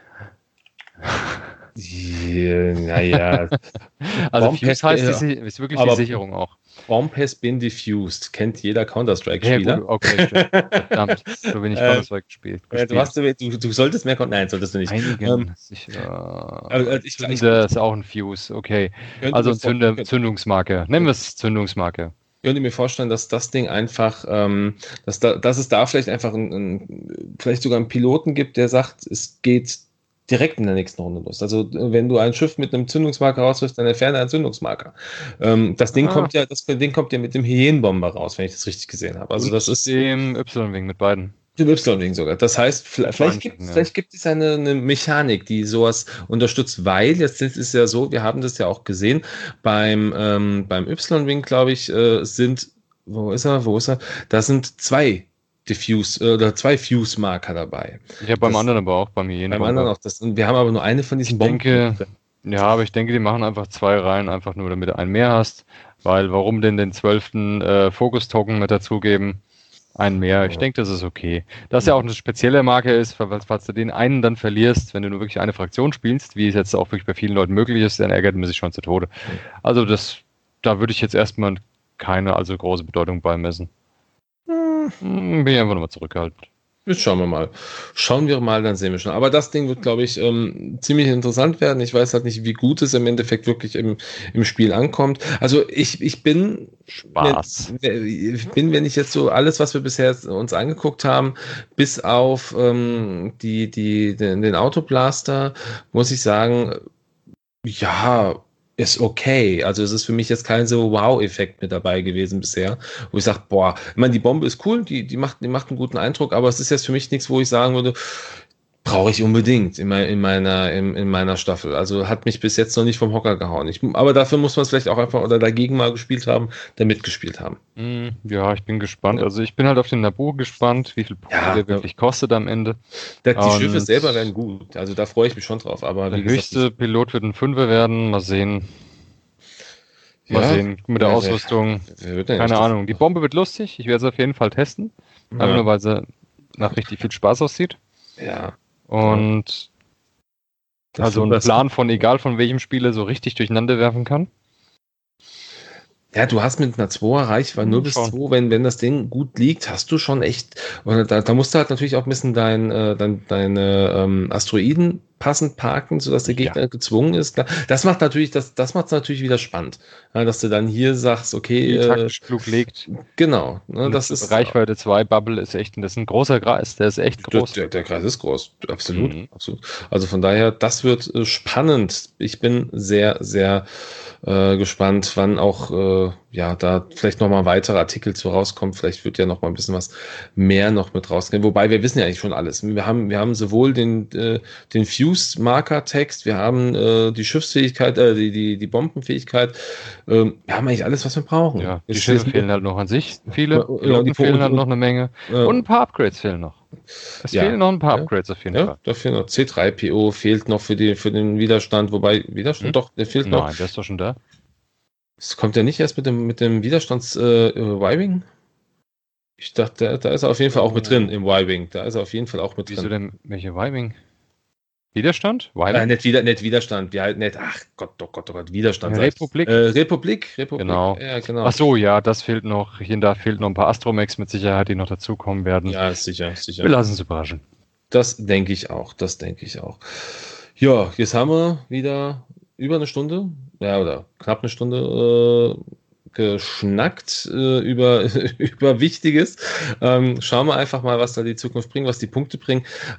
Naja. Also Fuse heißt, ist wirklich die Sicherung auch. Bomb has been diffused. Kennt jeder Counter-Strike-Spieler. Ja, okay, stimmt. Verdammt, so wenig Counter-Strike gespielt. Du solltest mehr Nein, solltest du nicht. Das ist auch ein Fuse, okay. Also ein Zündungsmarker. Nennen wir es Zündungsmarker. Ich könnte mir vorstellen, dass das Ding einfach, dass es da vielleicht einfach vielleicht sogar einen Piloten gibt, der sagt, es geht direkt in der nächsten Runde los. Also wenn du ein Schiff mit einem Zündungsmarker rauswirfst, dann entferne einen Zündungsmarker. Das Ding kommt ja mit dem Hyänenbomber raus, wenn ich das richtig gesehen habe. Also das ist dem Y-Wing mit beiden. Dem Y-Wing sogar. Das heißt, vielleicht gibt es eine Mechanik, die sowas unterstützt, weil jetzt ist es ja so, wir haben das ja auch gesehen, beim Y-Wing, glaube ich, sind Wo ist er? Da sind zwei zwei Fuse-Marker dabei. Ja, beim anderen aber auch, beim jeden Beim anderen auch. Wir haben aber nur eine von diesen Bomben. Ja, aber ich denke, die machen einfach 2 rein, einfach nur, damit du einen mehr hast. Weil, warum denn den 12. Fokus-Token mit dazugeben? Einen mehr. Ich denke, das ist okay. Dass ja auch eine spezielle Marke ist, falls du den einen dann verlierst, wenn du nur wirklich eine Fraktion spielst, wie es jetzt auch wirklich bei vielen Leuten möglich ist, dann ärgert man sich schon zu Tode. Also da würde ich jetzt erstmal keine allzu große Bedeutung beimessen. Bin ich einfach nochmal zurückgehalten. Jetzt schauen wir mal. Schauen wir mal, dann sehen wir schon. Aber das Ding wird, glaube ich, ziemlich interessant werden. Ich weiß halt nicht, wie gut es im Endeffekt wirklich im Spiel ankommt. Also ich bin, Spaß. wenn ich jetzt so alles, was wir bisher uns angeguckt haben, bis auf den Autoblaster, muss ich sagen, ja, ist okay. Also es ist für mich jetzt kein so Wow-Effekt mit dabei gewesen bisher, wo ich sage, boah, ich meine, die Bombe ist cool, die macht einen guten Eindruck, aber es ist jetzt für mich nichts, wo ich sagen würde, brauche ich unbedingt in meiner Staffel. Also hat mich bis jetzt noch nicht vom Hocker gehauen. Aber dafür muss man es vielleicht auch einfach oder dagegen mal gespielt haben, damit gespielt haben. Ja, ich bin gespannt. Also ich bin halt auf den Naboo gespannt, wie viel der wirklich kostet am Ende. Die Schiffe selber werden gut. Also da freue ich mich schon drauf. Aber der höchste Pilot wird ein 5er werden. Mal sehen. Mal sehen mit der Ausrüstung. Keine Ahnung. Die Bombe wird lustig. Ich werde sie auf jeden Fall testen. Einfach nur, weil sie nach richtig viel Spaß aussieht. Ja. Und also ein Plan von egal von welchem Spieler so richtig durcheinander werfen kann. Ja, du hast mit einer 2er Reichweite 0 bis 2, wenn das Ding gut liegt, hast du schon echt, da musst du halt natürlich auch ein bisschen deine Asteroiden passend parken, sodass der Gegner gezwungen ist. Das macht natürlich, das macht es natürlich wieder spannend, dass du dann hier sagst, okay. Taktisch klug legt. Genau. Das ist Reichweite 2 Bubble ist echt, das ist ein großer Kreis, der ist echt groß. Der Kreis ist groß, absolut. Also von daher, das wird spannend. Ich bin sehr, sehr gespannt, wann auch da vielleicht nochmal weitere Artikel zu rauskommen. Vielleicht wird ja noch mal ein bisschen was mehr noch mit rausgehen. Wobei wir wissen ja eigentlich schon alles. Wir haben sowohl den Fuse-Marker-Text, wir haben die Schiffsfähigkeit, die Bombenfähigkeit. Wir haben eigentlich alles, was wir brauchen. Ja, die Schiffe fehlen halt noch an sich. Viele Piloten fehlen halt noch eine Menge. Und ein paar Upgrades fehlen noch. Es fehlen noch ein paar Upgrades auf jeden Fall. Da fehlt noch C3PO, fehlt noch für den Widerstand, wobei, Widerstand, doch, der fehlt noch. Nein, der ist doch schon da. Es kommt ja nicht erst mit dem Widerstands-Y-Wing? Ich dachte, da ist er auf jeden Fall auch mit drin im Y-Wing. Da ist er auf jeden Fall auch mit drin. Wieso denn, welche Y-Wing? Widerstand? Nicht Widerstand, ach Gott, Widerstand. Republik? Republik. Genau. Ja, genau. Ach so, ja, das fehlt noch. Hier und da fehlt noch ein paar Astromechs mit Sicherheit, die noch dazukommen werden. Ja, sicher. Wir lassen es überraschen. Das denke ich auch. Ja, jetzt haben wir wieder über eine Stunde, oder knapp eine Stunde geschnackt über Wichtiges. Schauen wir einfach mal, was da die Zukunft bringt, was die Punkte bringen.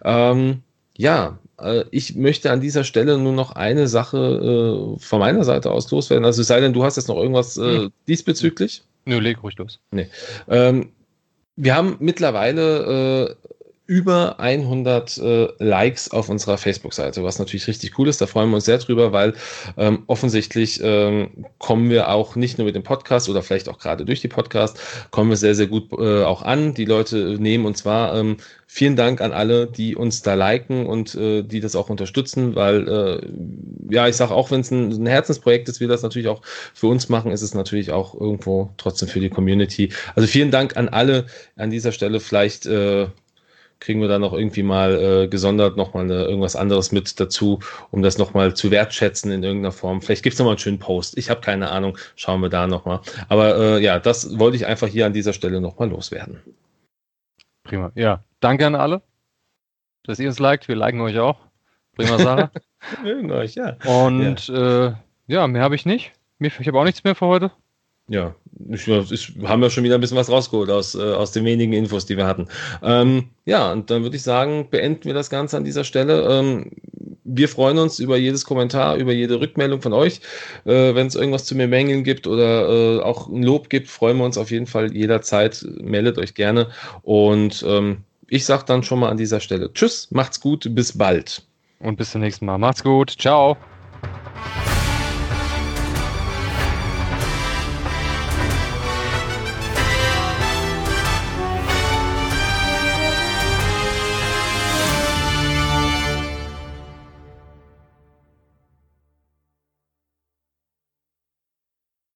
Ich möchte an dieser Stelle nur noch eine Sache von meiner Seite aus loswerden. Also es sei denn, du hast jetzt noch irgendwas diesbezüglich? Nö, leg ruhig los. Nee. Wir haben mittlerweile über 100 Likes auf unserer Facebook-Seite, was natürlich richtig cool ist. Da freuen wir uns sehr drüber, weil offensichtlich kommen wir auch nicht nur mit dem Podcast oder vielleicht auch gerade durch die Podcast, kommen wir sehr, sehr gut auch an. Die Leute nehmen uns wahr. Vielen Dank an alle, die uns da liken und die das auch unterstützen, weil ich sage auch, wenn es ein Herzensprojekt ist, wir das natürlich auch für uns machen, ist es natürlich auch irgendwo trotzdem für die Community. Also vielen Dank an alle an dieser Stelle. Vielleicht kriegen wir da noch irgendwie mal gesondert nochmal irgendwas anderes mit dazu, um das nochmal zu wertschätzen in irgendeiner Form. Vielleicht gibt es nochmal einen schönen Post. Ich habe keine Ahnung. Schauen wir da nochmal. Aber das wollte ich einfach hier an dieser Stelle nochmal loswerden. Prima. Ja, danke an alle, dass ihr uns liked. Wir liken euch auch. Prima Sache. Wir mögen euch, ja. Und mehr habe ich nicht. Ich habe auch nichts mehr für heute. Ja, haben ja schon wieder ein bisschen was rausgeholt aus den wenigen Infos, die wir hatten. Und dann würde ich sagen, beenden wir das Ganze an dieser Stelle. Wir freuen uns über jedes Kommentar, über jede Rückmeldung von euch. Wenn es irgendwas zu bemängeln gibt oder auch ein Lob gibt, freuen wir uns auf jeden Fall jederzeit. Meldet euch gerne. Und ich sage dann schon mal an dieser Stelle Tschüss, macht's gut, bis bald. Und bis zum nächsten Mal. Macht's gut. Ciao.